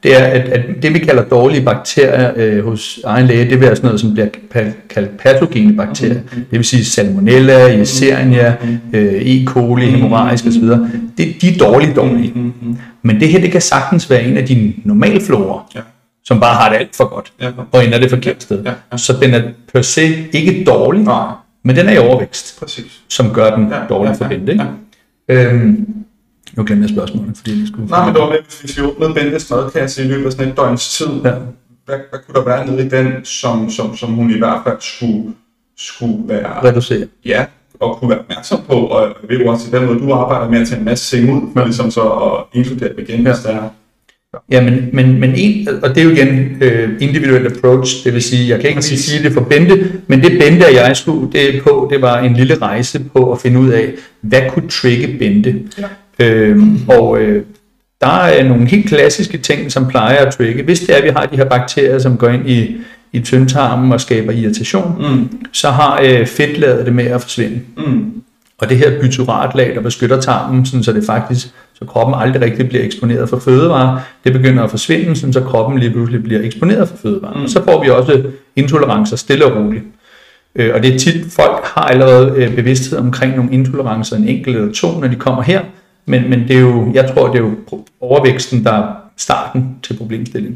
det er, at, at det vi kalder dårlige bakterier øh, hos egen læge, det vil være sådan noget, som bliver kaldt patogene bakterier. Mm-hmm. Det vil sige salmonella, Yersinia, øh, E. coli, hemorrhagisk osv. Det, de er dårlige dårlige. Mm-hmm. Men det her, det kan sagtens være en af dine normalflora, ja. Som bare har det alt for godt, ja. Og ender det forkert sted. Ja. Ja. Så den er per se ikke dårlig, ja. Men den er i overvækst, præcis. Som gør den ja. Dårlig ja. For Bente. Ja. Øhm, nu glemte jeg spørgsmålet, fordi jeg skulle... Nej, men det var med, hvis vi åbnede Bentes madkasse i løbet af sådan et døgns tid. Ja. Hvad, hvad kunne der være nede i den, som, som, som hun i hvert fald skulle, skulle være... Reducere. Ja, og kunne være opmærksom på, og jeg ved jo også, at den måde, du arbejder med at tage en masse ting ud, for ja. Ligesom så at inkludere det igen, hvis ja. Der er... Ja, men, men, men en, og det er jo igen øh, individuel approach, det vil sige, jeg kan ikke sige, sige det for Bente, men det Bente og jeg skulle det på, det var en lille rejse på at finde ud af, hvad kunne trigge Bente. Ja. Øhm, og øh, der er nogle helt klassiske ting, som plejer at trigge. Hvis det er, at vi har de her bakterier, som går ind i, i tyndtarmen og skaber irritation, mm. så har øh, fedtlaget det med at forsvinde. Mm. Og det her butyratlag, der beskytter tarmen, sådan, så det faktisk, så kroppen aldrig rigtig bliver eksponeret for fødevarer, det begynder at forsvinde, sådan, så kroppen lige pludselig bliver eksponeret for fødevarer. Mm. Og så får vi også intolerancer stille og roligt. Øh, og det er tit, folk har allerede øh, bevidsthed omkring nogle intolerancer, en enkelt eller to, når de kommer her, men, men det er jo, jeg tror, det er jo overvæksten, der er starten til problemstillingen.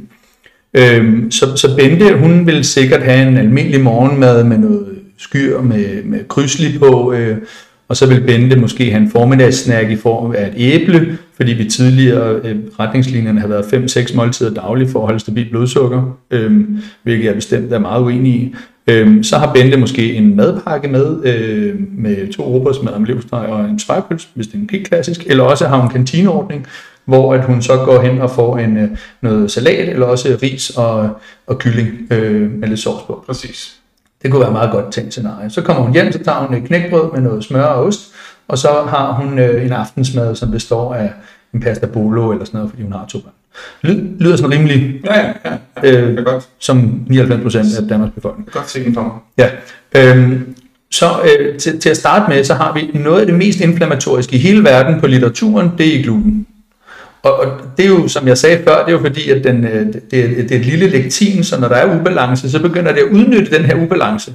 Øh, så, så Bente, hun vil sikkert have en almindelig morgenmad med noget skyr, med, med krydsli på, øh, og så vil Bente måske have en formiddagssnack i form af et æble, fordi vi tidligere øh, retningslinjerne har været fem seks måltider dagligt for at holde stabilt blodsukker, øh, hvilket jeg bestemt er meget uenig i. Øh, så har Bente måske en madpakke med, øh, med to rugbrødsmad om leverpostej og en spegepølse, hvis det er en helt klassisk, eller også har hun en kantineordning, hvor at hun så går hen og får en, øh, noget salat, eller også ris og, og kylling øh, med lidt sovs på. Præcis. Det kunne være meget godt tænkt scenarie. Så kommer hun hjem, så tager hun et knækbrød med noget smør og ost, og så har hun øh, en aftensmad, som består af en pasta bolo eller sådan noget, fordi hun har to børn. Lyd, lyder sådan rimelig, ja, ja, ja, ja. Øh, det er godt. Som nioghalvfems procent af Danmarks befolkning. Godt sikkert for mig. Ja. Øhm, så øh, til, til at starte med, så har vi noget af det mest inflammatoriske i hele verden på litteraturen, det er gluten. Og, og det er jo, som jeg sagde før, det er jo fordi, at den, det, det er et lille lektin, så når der er ubalance, så begynder det at udnytte den her ubalance.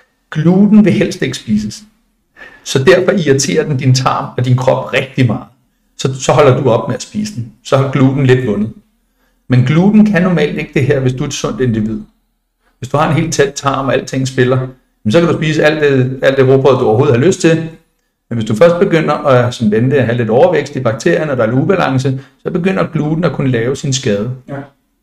Gluten vil helst ikke spises. Så derfor irriterer den din tarm og din krop rigtig meget. Så, så holder du op med at spise den. Så har gluten lidt vundet. Men gluten kan normalt ikke det her, hvis du er et sundt individ. Hvis du har en helt tæt tarm og alting spiller, så kan du spise alt det, alt det råbrød, du overhovedet har lyst til. Men hvis du først begynder at, som Bente, at have lidt overvækst i bakterierne, og der er ubalance, så begynder gluten at kunne lave sin skade. Ja.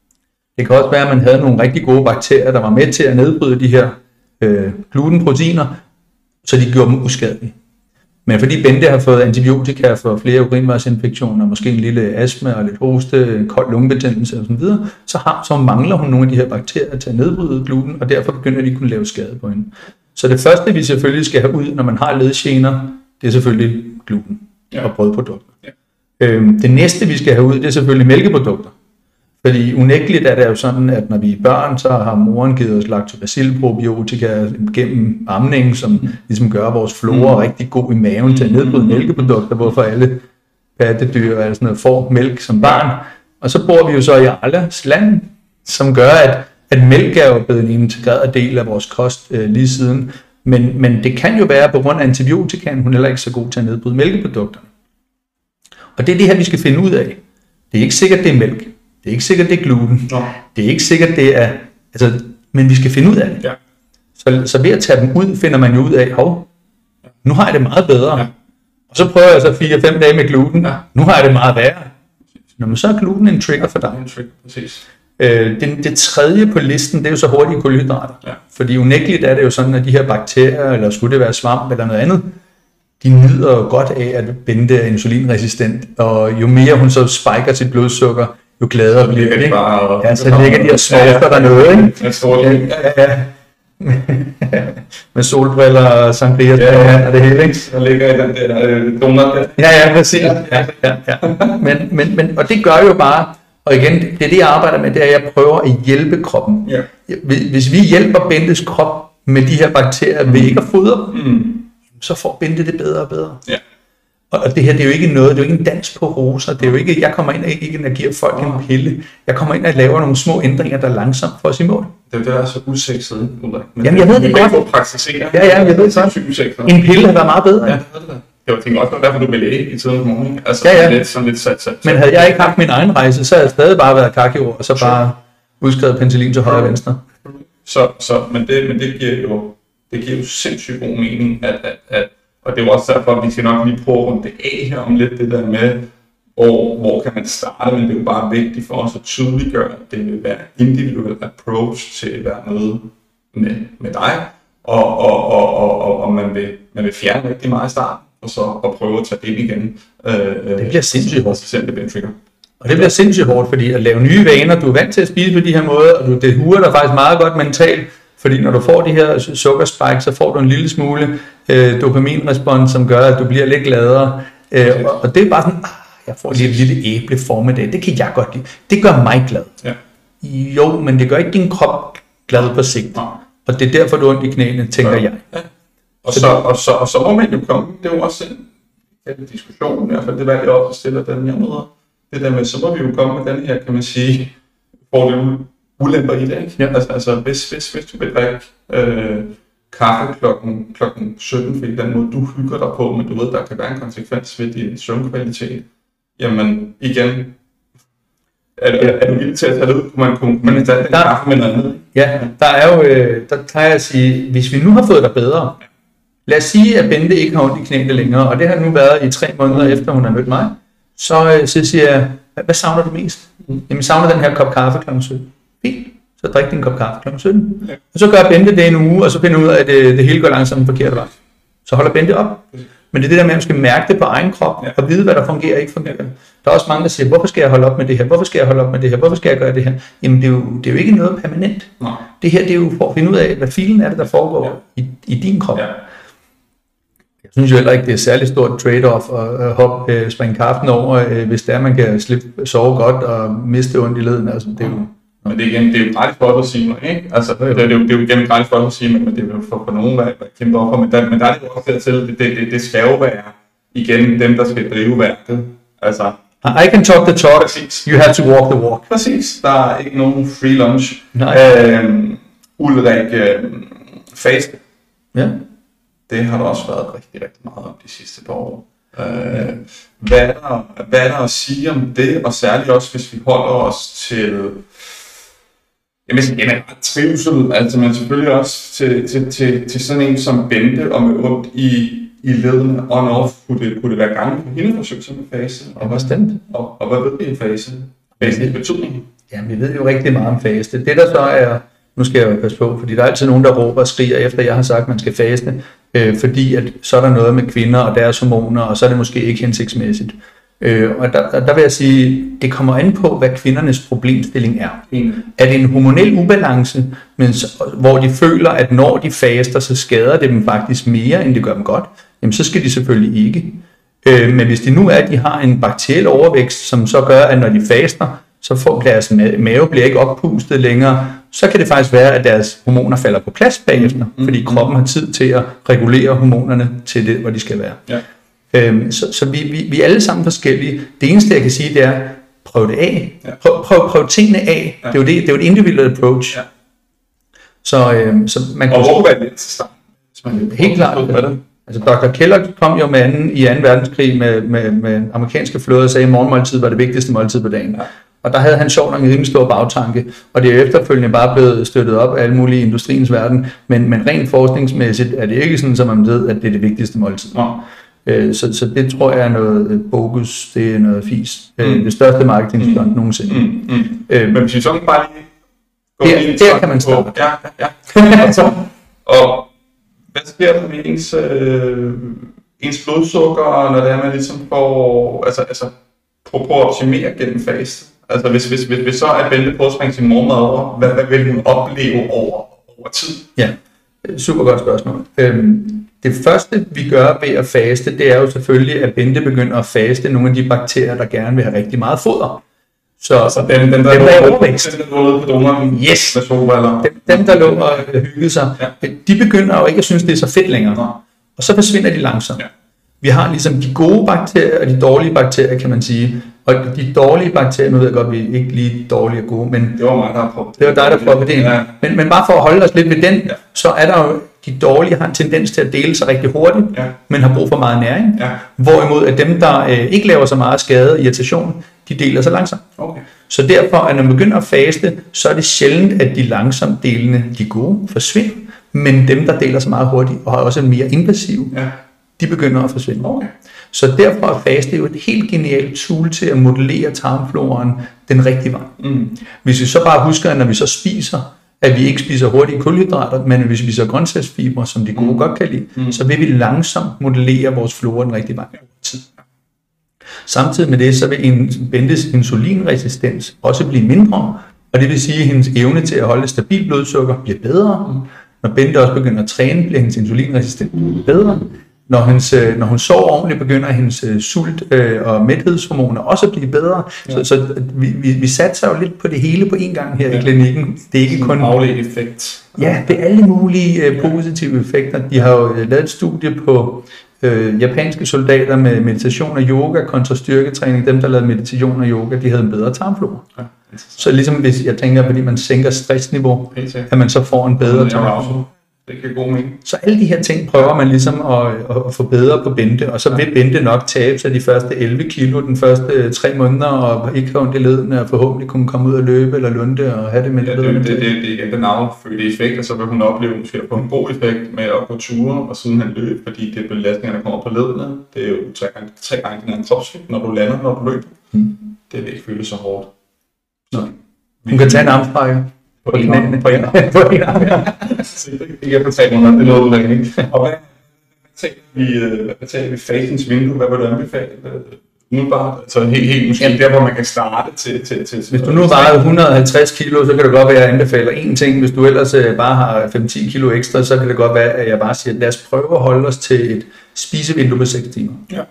Det kan også være, at man havde nogle rigtig gode bakterier, der var med til at nedbryde de her øh, glutenproteiner, så de gjorde dem uskadelige. Men fordi Bente har fået antibiotika for flere urinvejsinfektioner, måske en lille astma og lidt hoste, en kold lungebetændelse og sådan videre, så, har, så mangler hun nogle af de her bakterier til at nedbryde gluten, og derfor begynder de at kunne lave skade på hende. Så det første, vi selvfølgelig skal have ud, når man har ledgener, det er selvfølgelig gluten ja. Og brødprodukter. Ja. Øhm, det næste, vi skal have ud, det er selvfølgelig mælkeprodukter. Fordi unægteligt er det jo sådan, at når vi er børn, så har moren givet os lactobacillprobiotika gennem amningen, som ligesom gør vores flora mm. rigtig god i maven til at nedbryde mælkeprodukter, hvorfor alle pattedyr og sådan noget får mælk som barn. Og så bor vi jo så i Arlas land, som gør, at, at mælk er jo blevet en integreret del af vores kost øh, lige siden. Men, men det kan jo være, på grund af antibiotikaen, hun er heller ikke så god til at nedbryde mælkeprodukter. Og det er det her, vi skal finde ud af. Det er ikke sikkert, det er mælk. Det er ikke sikkert, det er gluten. Nå. Det er ikke sikkert, det er... Altså, men vi skal finde ud af det. Ja. Så, så ved at tage dem ud, finder man jo ud af, hov, nu har jeg det meget bedre. Ja. Og så prøver jeg så fire fem dage med gluten. Ja. Nu har jeg det meget værre. Nå, men så er gluten en trigger for dig. En trigger, præcis. Øh, det, det tredje på listen, det er jo så hurtige kulhydrater. Ja. Fordi unægteligt er det jo sådan, at de her bakterier, eller skulle det være svamp eller noget andet, de nyder jo godt af, at Bente er insulinresistent. Og jo mere hun så spiker sit blodsukker, jo gladere bliver det. Bare, ja, så ligger de og småfter ja, dernede, ikke? Med stråling. Ja, ja. Med solbriller og sangria ja, og det hele, ikke? Så ligger i den der øh, donut der. Ja, ja, præcis. Ja, ja, ja. Men, men, men, og det gør jo bare, og igen, det er det, jeg arbejder med, det er, at jeg prøver at hjælpe kroppen. Ja. Hvis vi hjælper Bentes krop med de her bakterier mm. ved ikke at fodre, mm. så får Bente det bedre og bedre. Ja. Og det her, det er jo ikke noget, det er jo ikke en dans på roser. Det er jo ikke, jeg kommer ind og ikke og giver folk en pille. Jeg kommer ind og laver nogle små ændringer, der langsomt får os i mål. Det er jo det, der er så usekset, Ulrik. Jamen, jeg ved det godt. Praktisere. Ja, ja, jeg ved det godt. En pille har været meget bedre. Ja, det ved det. Jeg var tænkt også, det var derfor, du ville læge i tiden morgen. Altså, ja, ja. Lidt, sådan lidt sat, sat, Men havde jeg ikke haft min egen rejse, så havde jeg stadig bare været kakirurg, og så bare udskrevet penicillin til højre og venstre. Så, så, men, det, men det giver jo, det giver jo sindssygt god mening, at, at, at, og det er jo også derfor, at vi skal nok lige prøve at runde det af her om lidt det der med, hvor, hvor kan man starte, men det er jo bare vigtigt for os at tydeliggøre, at det vil være individuel approach til at være noget med, med dig, og, og, og, og, og, og man, vil, man vil fjerne rigtig meget i starten, og så at prøve at tage det ind igen. Øh, det bliver sindssygt hårdt. Så det bliver en trigger. Og det bliver sindssygt hårdt, fordi at lave nye vaner, du er vant til at spise på de her måder, og du, det huer dig faktisk meget godt mentalt, fordi når du får de her sukkerspike, så får du en lille smule øh, dopaminrespons, som gør, at du bliver lidt gladere. Øh, og, og det er bare sådan, ah, jeg får lige et lille æble formiddag, det kan jeg godt lide. Det gør mig glad. Ja. Jo, men det gør ikke din krop glad på sigt. Ja. Og det er derfor, du er ondt i knæene, tænker ja. jeg. Ja. Og, så, og, så, og så må man jo komme, det er jo også en, en diskussion, i hvert fald det valg, jeg også stiller den her møder. Det der med, så må vi jo komme med den her, kan man sige, fordele ulemper i det, ikke? Ja. Altså, altså hvis, hvis, hvis du vil drikke øh, kaffe klokken, klokken sytten, fordi den måde, du hygger dig på, men du ved, der kan være en konsekvens ved din søvnkvalitet, jamen igen, er, er, er du villig til at tage det ud? Man kunne man tage den der, kaffe med noget andet? Ja, der er jo, øh, der plejer jeg at sige, hvis vi nu har fået dig bedre, lad os sige, at Bente ikke har ondt i knæene længere, og det har nu været i tre måneder efter, hun har mødt mig, så, så siger jeg, hvad savner du mest? Mm. Jamen, savner den her kop kaffe klokken sytten. Fint, så drik din kop kaffe klokken sytten. Ja. Og så gør Bente det en uge, og så finder ud af, at det, det hele går langsomt forkert vej. Så holder Bente op. Mm. Men det er det der med, at man skal mærke det på egen krop, ja. Og vide, hvad der fungerer og ikke fungerer. Der er også mange, der siger, hvorfor skal jeg holde op med det her? Hvorfor skal jeg holde op med det her? Hvorfor skal jeg gøre det her? Jamen, det er jo, det er jo ikke noget permanent. Nej. Det her, det er jo for at finde ud af, hvad filen er det, der foregår ja. i, i din krop. Ja. Jeg synes jo heller ikke, det er særlig stort trade-off at hoppe, øh, springe kaffen over, øh, hvis det er, man kan slippe sove godt og miste ondt i leden. Altså, det er jo... Men det er, igen, det er jo gratis for at sige noget, ikke? Altså, det, det, er jo, det er jo igen gratis for at sige, men det er jo for, for nogen, der er kæmpe offer. Men der, men der er det jo også dertil, det, det, det, det skal jo være igen dem, der skal drive værket. Altså, I can talk the talk, præcis. You have to walk the walk. Præcis, der er ikke nogen free lunch. Øhm, Ulrik, øh, faste. Ja. Det har der også været rigtig, rigtig meget om de sidste par år. Øh, hvad, er der, hvad er der at sige om det, og særligt også, hvis vi holder os til jamen, jamen, trivsel, altså, men selvfølgelig også til, til, til, til sådan en som Bente, og med ondt i, i ledene on-off, kunne det, kunne det være gang på hende forsøg som en fase? Og, ja, bestemt. Og, og hvad ved vi i fase? Fasens betydning? Jamen, vi ved jo rigtig meget om fase. Det der så er, nu skal jeg jo passe på, fordi der er altid nogen, der råber og skriger efter, jeg har sagt, at man skal faste, øh, fordi at så er der noget med kvinder og deres hormoner, og så er det måske ikke hensigtsmæssigt. Øh, og der, der vil jeg sige, det kommer an på, hvad kvindernes problemstilling er. Mm. Er det en hormonel ubalance, men, hvor de føler, at når de faster, så skader det dem faktisk mere, end det gør dem godt, jamen så skal de selvfølgelig ikke. Øh, men hvis det nu er, at de har en bakteriel overvækst, som så gør, at når de faster, så får deres mave bliver ikke oppustet længere, så kan det faktisk være, at deres hormoner falder på plads bagefter, mm. fordi kroppen har tid til at regulere hormonerne til det, hvor de skal være. Ja. Øhm, så så vi, vi, vi er alle sammen forskellige. Det eneste, jeg kan sige, det er, prøv det af. Ja. Prøv, prøv, prøv tingene af. Ja. Det er jo det, det er jo et individuelt approach. Ja. Så, øhm, så man og kan... Og hvor var det til starten? Helt klart. Altså doktor Kellogg kom jo med anden, i anden verdenskrig med, med, med amerikanske flåde og sagde, at morgenmåltid var det vigtigste måltid på dagen. Ja. Og der havde han sjovt nok en rimelig stor bagtanke, og det er efterfølgende bare blevet støttet op af alle mulige industriens verden, men, men rent forskningsmæssigt er det ikke sådan, som man ved, at det er det vigtigste måltid. Ja. Øh, så, så det tror jeg er noget bogus, det er noget fis. Mm. Det største marketingstunt mm. nogensinde. Mm. Mm. Øh, men hvis vi sådan bare lige går der, ind der kan man starte. Ja, ja, ja. Og hvad sker der med ens, øh, ens blodsukker, når det er, man ligesom får, altså, altså prøve på at optimere gennem faste? Altså hvis, hvis, hvis, hvis så er Bente på at springe sin mormad over, hvad, hvad vil hun opleve over, over tid? Ja, super godt spørgsmål. Øhm, det første vi gør ved at faste, det er jo selvfølgelig, at Bente begynder at faste nogle af de bakterier, der gerne vil have rigtig meget foder. Så altså dem, dem, der, dem, der er overvækst. Dem, der lå på dungeren, yes. Med sover, dem, dem, der lå og hyggede sig, ja. De begynder jo ikke at synes, det er så fedt længere. Ja. Og så forsvinder de langsomt. Ja. vi har ligesom de gode bakterier og de dårlige bakterier, kan man sige. Og de dårlige bakterier, nu ved jeg godt, vi er ikke lige dårlige og gode, men det var mig, der har prøvet det. Det var dig, der prøvede det. Ja. Men, men bare for at holde os lidt ved den, ja. Så er der jo, de dårlige har en tendens til at dele sig rigtig hurtigt, ja. Men har brug for meget næring. Ja. Hvorimod at dem, der øh, ikke laver så meget skade og irritation, de deler sig langsomt. Okay. Så derfor, at når man begynder at faste, så er det sjældent, at de langsomt delende, de gode, forsvinder. Men dem, der deler sig meget hurtigt og har også en mere invasiv, ja. De begynder at forsvinde. Okay. Så derfor er faste jo et helt genialt tool til at modellere tarmfloraen den rigtige vej. Mm. Hvis vi så bare husker, at når vi så spiser, at vi ikke spiser hurtige kulhydrater, men hvis vi spiser grøntsagsfibre, som de gode mm. godt kan lide, mm. så vil vi langsomt modellere vores flora den rigtige vej. Samtidig med det, så vil en Bentes insulinresistens også blive mindre, og det vil sige, at hendes evne til at holde stabilt blodsukker bliver bedre. Mm. Når Bente også begynder at træne, bliver hendes insulinresistens bedre. Når, hendes, når hun sover ordentligt, begynder hendes sult- og mæthedshormoner også at blive bedre. Ja. Så, så vi, vi, vi satser jo lidt på det hele på én gang her ja. I klinikken. Det er ikke kun afledt effekt. Ja, det er alle mulige uh, positive effekter. De har jo lavet et studie på uh, japanske soldater med meditation og yoga kontra styrketræning. Dem, der lavede meditation og yoga, de havde en bedre tarmflora. Ja, så ligesom hvis jeg tænker, fordi man sænker stressniveau, at man så får en bedre tarmflora. Det kan god mening. Så alle de her ting prøver man ligesom at, at få bedre på Bente, og så vil Bente nok tabe sig de første elleve kilo den første tre måneder, og ikke have ondt i ledene, og forhåbentlig kunne komme ud og løbe eller lunde og have det med ja, det, det, det, det er igen den affødte effekt, og så vil hun opleve måske at få en god effekt med at gå ture og sådan en løb, fordi det er belastninger, der kommer på ledene. Det er jo tre gange, tre gange din anden kropsvægt, når du lander, når du løber. Hmm. Det vil ikke føles så hårdt. Så, hun kan tage en armstrækker. På en arm, på en arm, på en arm, ja. Ikke at fortælle mig, det er noget udlægning. Og hvad taler vi, hvad taler vi fastens vindue? Hvad vil du anbefale? Umiddelbart, altså helt, helt måske ja. Der, hvor man kan starte til... til, til hvis du nu vejer et hundrede og halvtreds kilo, så kan det godt være, at jeg anbefaler én ting. Hvis du ellers bare har fem til ti kilo ekstra, så kan det godt være, at jeg bare siger, lad os prøve at holde os til et spisevindue på seks timer. Ja.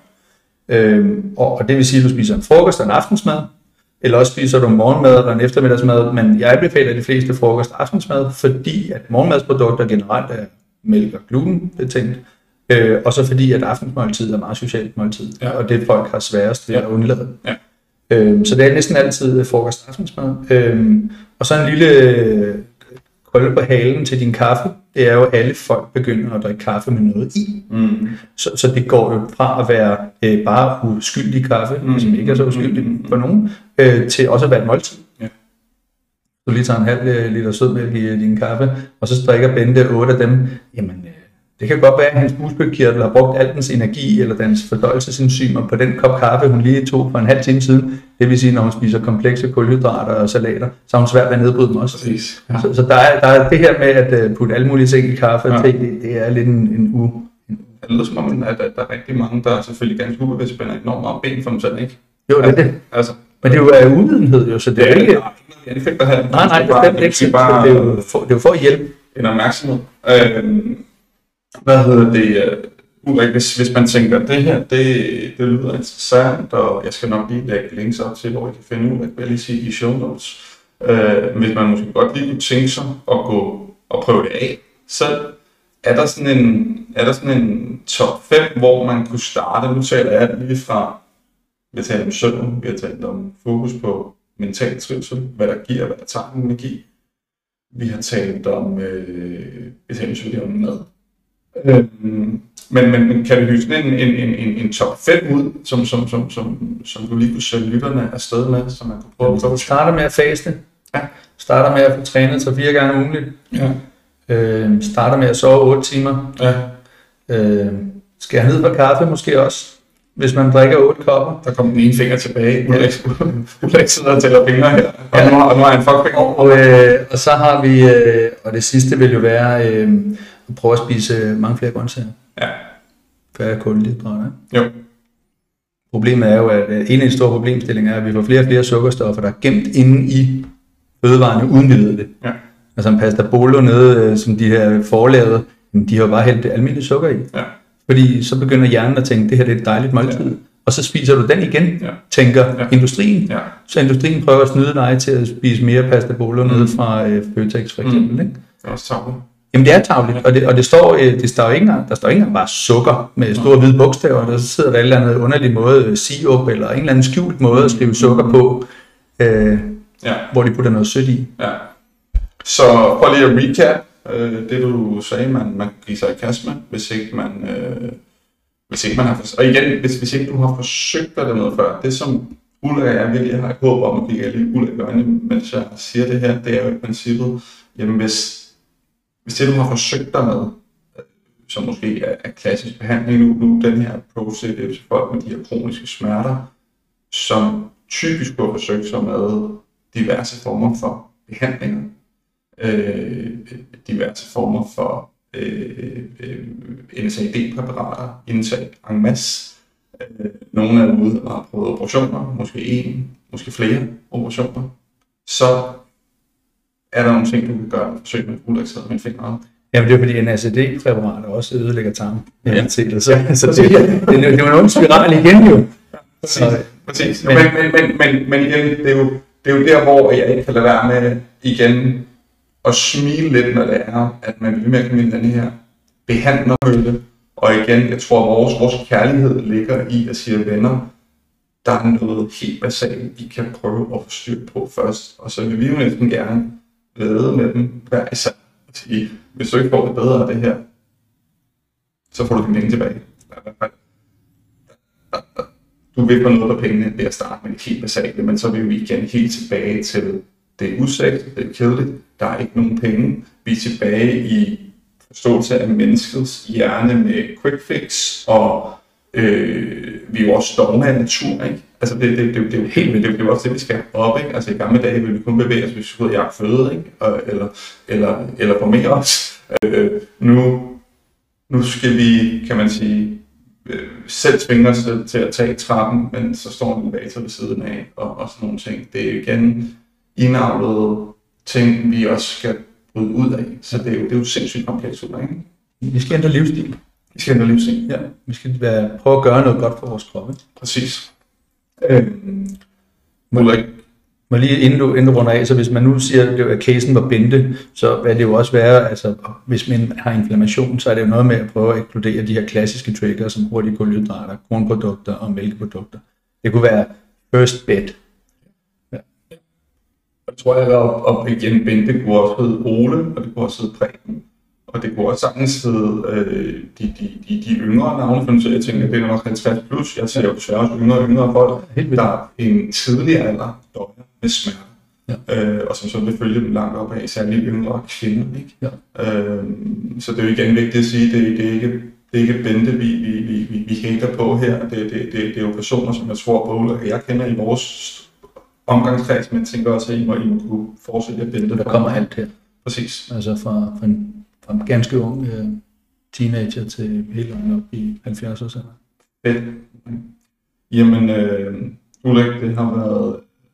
Øhm, og, og det vil sige, at du spiser en frokost og en aftensmad, eller også spiser du en morgenmad eller en eftermiddagsmad, men jeg anbefaler de fleste frokost- og aftensmad, fordi at morgenmadsprodukter generelt er mælk og gluten betændt, øh, og så fordi at aftensmåltid er meget socialt måltid, ja. Og det folk har sværest ved ja. At undlade. Ja. Øh, så det er næsten altid frokost- og aftensmad. Øh, og så en lille kolde på halen til din kaffe, det er jo, at alle folk begynder at drikke kaffe med noget i. Mm. Så, så det går jo fra at være øh, bare uskyldig kaffe, mm. som ikke er så uskyldig mm. for nogen, øh, til også at være et måltid. Ja. Du lige tager en halv liter sødmælk i din kaffe, og så drikker Bente otte af dem. Jamen, øh, det kan godt være, at hans bugspytkirtel har brugt al dens energi eller dens fordøjelsesenzymer på den kop kaffe, hun lige tog for en halv time siden. Det vil sige, når hun spiser komplekse kulhydrater og salater, så har hun svært ved at nedbryde dem også. Ja. Så, så der, er, der er det her med at putte alle mulige ting i kaffe, ja. det, det er lidt en, en u. En det lyder som om, at der er rigtig mange, der er selvfølgelig ganske ubevidst spænder enormt meget ben for dem selv, ikke? Jo, det er det. Altså, men det er jo af uvidenhed, jo, så det er jo ikke... Ja, det fik der her. Nej, nej, det er bestemt ikke. Bare, det, er jo for, det er jo for at hjælpe. En opmærksomhed. Øhm, hvad hedder det? Ulrik, hvis, hvis man tænker, det her, det, det lyder interessant, og jeg skal nok lige lægge links op til, hvor I kan finde ud af, hvad jeg lige sige i show notes. Øh, hvis man måske godt lige kunne tænke sig at gå og prøve det af selv, er der sådan en, er der sådan en top fem, hvor man kunne starte? Nu taler jeg lige fra, vi har talt om søvn, vi har talt om fokus på mental trivsel, hvad der giver, hvad der tager energi. Vi har talt om, øh, vi har talt om mad. Øhm, men, men kan vi hyre sådan en, en, en, en, en top fem ud, som, som, som, som, som du lige kunne sætte lytterne afsted med, som man kunne prøve at prøve? Starter med at faste. Ja. Starter med at få trænet tre fire gange ugentligt. Ja. Øh, starter med at sove otte timer. Ja. Øh, skal jeg ned på kaffe måske også, hvis man drikker otte kopper. Der kommer den ene finger tilbage. Ja. Ulrik sidder og tæller fingre her. Og, ja. nu, har, og nu har jeg en fuckfinger. Og, og, øh, og så har vi, øh, og det sidste vil jo være øh, at prøve at spise mange flere grøntsager. Ja. Færre kulhydrater. Jo. Problemet er jo, at en af de store problemstillinger er, at vi får flere og flere sukkerstoffer, der er gemt inde i fødevarene, uden vi ved det. Ja. Altså en pasta bolo nede, som de her forlavede, de har jo bare hældt almindelig sukker i. Ja. Fordi så begynder hjernen at tænke, det her det er et dejligt måltid. Ja. Og så spiser du den igen, ja. tænker ja. industrien. Ja. Så industrien prøver at snyde dig til at spise mere pasta bolo mm. nede fra øh, Føtex for eksempel. Mm. Ikke? Det er også tavle. Jamen det er tarveligt, og det, og det står, det står ikke engang, der står ikke engang bare sukker med store hvide bogstaver, der så sidder der et eller andet underlig måde, sirup eller en eller anden skjult måde at skrive sukker på, øh, ja. Hvor de putter noget sødt i. Ja. Så for lige at recap, øh, det du sagde, man, man giver sig i kast med, hvis ikke man, øh, hvis ikke man har forsøgt, og igen, hvis, hvis ikke du har forsøgt dig noget før, det som Ulrik og jeg virkelig har et håb om at blive alle Ulrik og øjne, mens jeg siger det her, det er jo i princippet, jamen hvis Hvis det, du har forsøgt dig med, som måske er, er klassisk behandling nu, nu den her approach til det til folk med de her kroniske smerter, som typisk har forsøgt sig med diverse former for behandlinger, øh, diverse former for øh, øh, N S A I D-præparater, indtag en masse. Øh, nogle er ude og har prøvet operationer, måske en, måske flere operationer. Så er der nogle ting, du kan gøre, forsøg med ulægtshed med en finger? Jamen det er fordi N S A I D-præparater også ødelægger tarmen. Ja. Så, så det, det, det, det er jo en ond spiral igen jo. Præcis, så, præcis. Men, men, men, men, men igen, det er, jo, det er jo der, hvor jeg ikke kan lade være med igen at smile lidt, når det er, at man vil med at komme ind i den her behandlermølle. Og igen, jeg tror, at vores, vores kærlighed ligger i at sige, venner, der er noget helt basalt, vi kan prøve at få styr på først. Og så vil vi jo næsten gerne lede med dem hver især. Hvis du ikke får det bedre af det her, så får du dine penge tilbage. Du vil få noget af pengene ved at starte med det helt basale, men så vil vi igen helt tilbage til det udsigt, det er kedeligt, der er ikke nogen penge. Vi er tilbage i forståelse af menneskets hjerne med quick fix, og øh, vi er jo også dogne af natur, ikke? Altså det, det, det, det er jo helt vildt, det er jo også det, vi skal op, ikke? Altså i gamle dage ville vi kun bevæge os, hvis vi skulle jagte føde, ikke? Og, eller, eller, eller formere os. Øh, nu, nu skal vi, kan man sige, øh, selv tvinge os til, til at tage trappen, men så står en elevator ved siden af, og, og sådan nogle ting. Det er jo igen indavlede ting, vi også skal bryde ud af. Så det er jo, det er jo sindssygt komplekst ud af, ikke? Vi skal ændre livsstil. Vi skal ændre livsstil. Ja, vi skal være, prøve at gøre noget godt for vores kroppe. Præcis. Øhm, må, må lige inden du, inden du runder af, så hvis man nu siger, at casen var Bente, så vil det jo også være, altså hvis man har inflammation, så er det jo noget med at prøve at ekskludere de her klassiske triggers, som hurtige kulhydrater, kornprodukter og mælkeprodukter. Det kunne være first bet. Ja. Jeg tror, jeg var op, op igen, Bente kunne også hedde Ole, og det kunne også hedde Preben. Og det kunne også sagtens hedde øh, de, de, de, de yngre navne, så jeg tænker, at det er nok halvtreds plus. Jeg ser jo desværre også yngre og yngre folk, der er en tidligere alder døjer med smerte. Ja. Øh, og som så vil følge dem langt op af, særligt yngre kvinder. Ikke? Ja. Øh, så det er jo igen vigtigt at sige, at det, det er ikke det er ikke Bente, vi, vi, vi, vi hater på her. Det, det, det, det er jo personer, som jeg tror på, jeg kender i vores omgangskreds, men jeg tænker også, at I må, I må kunne fortsætte at Bente. Der kommer alt her. Præcis. Altså fra, fra en fra en ganske ung øh, teenager til helt langt op i halvfjerds år senere. Fedt. Jamen, øh, Ulrik, det har været,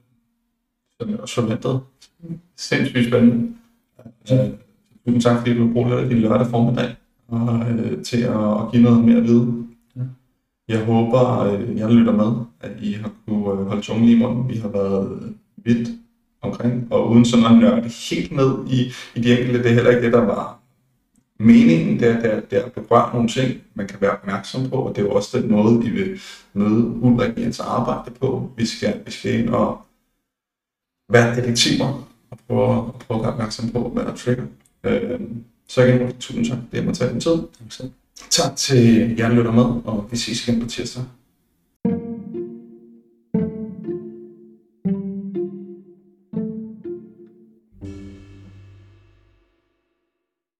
som jeg også forventet, sindssygt spændende. Øh, tusind tak, fordi du bruger lidt af din lørdag formiddag og, øh, til at, at give noget mere at vide. Ja. Jeg håber, øh, jeg lytter med, at I har kunne øh, holde tungen i munden. Vi har været vidt omkring, og uden sådan at nørde helt ned i, i de enkelte. Det er heller ikke det, der var meningen, det er, det er, det er at berøre nogle ting, man kan være opmærksom på, og det er jo også den måde, I vil møde Ulrik i hans arbejde på. Vi skal, vi skal ind og være detektiver og prøve, og prøve at være opmærksom på, hvad der trigger. Øh, så igen, tusind tak, det er at tage den tid. Tak til jer, der lytter med, og vi ses igen på tirsdag.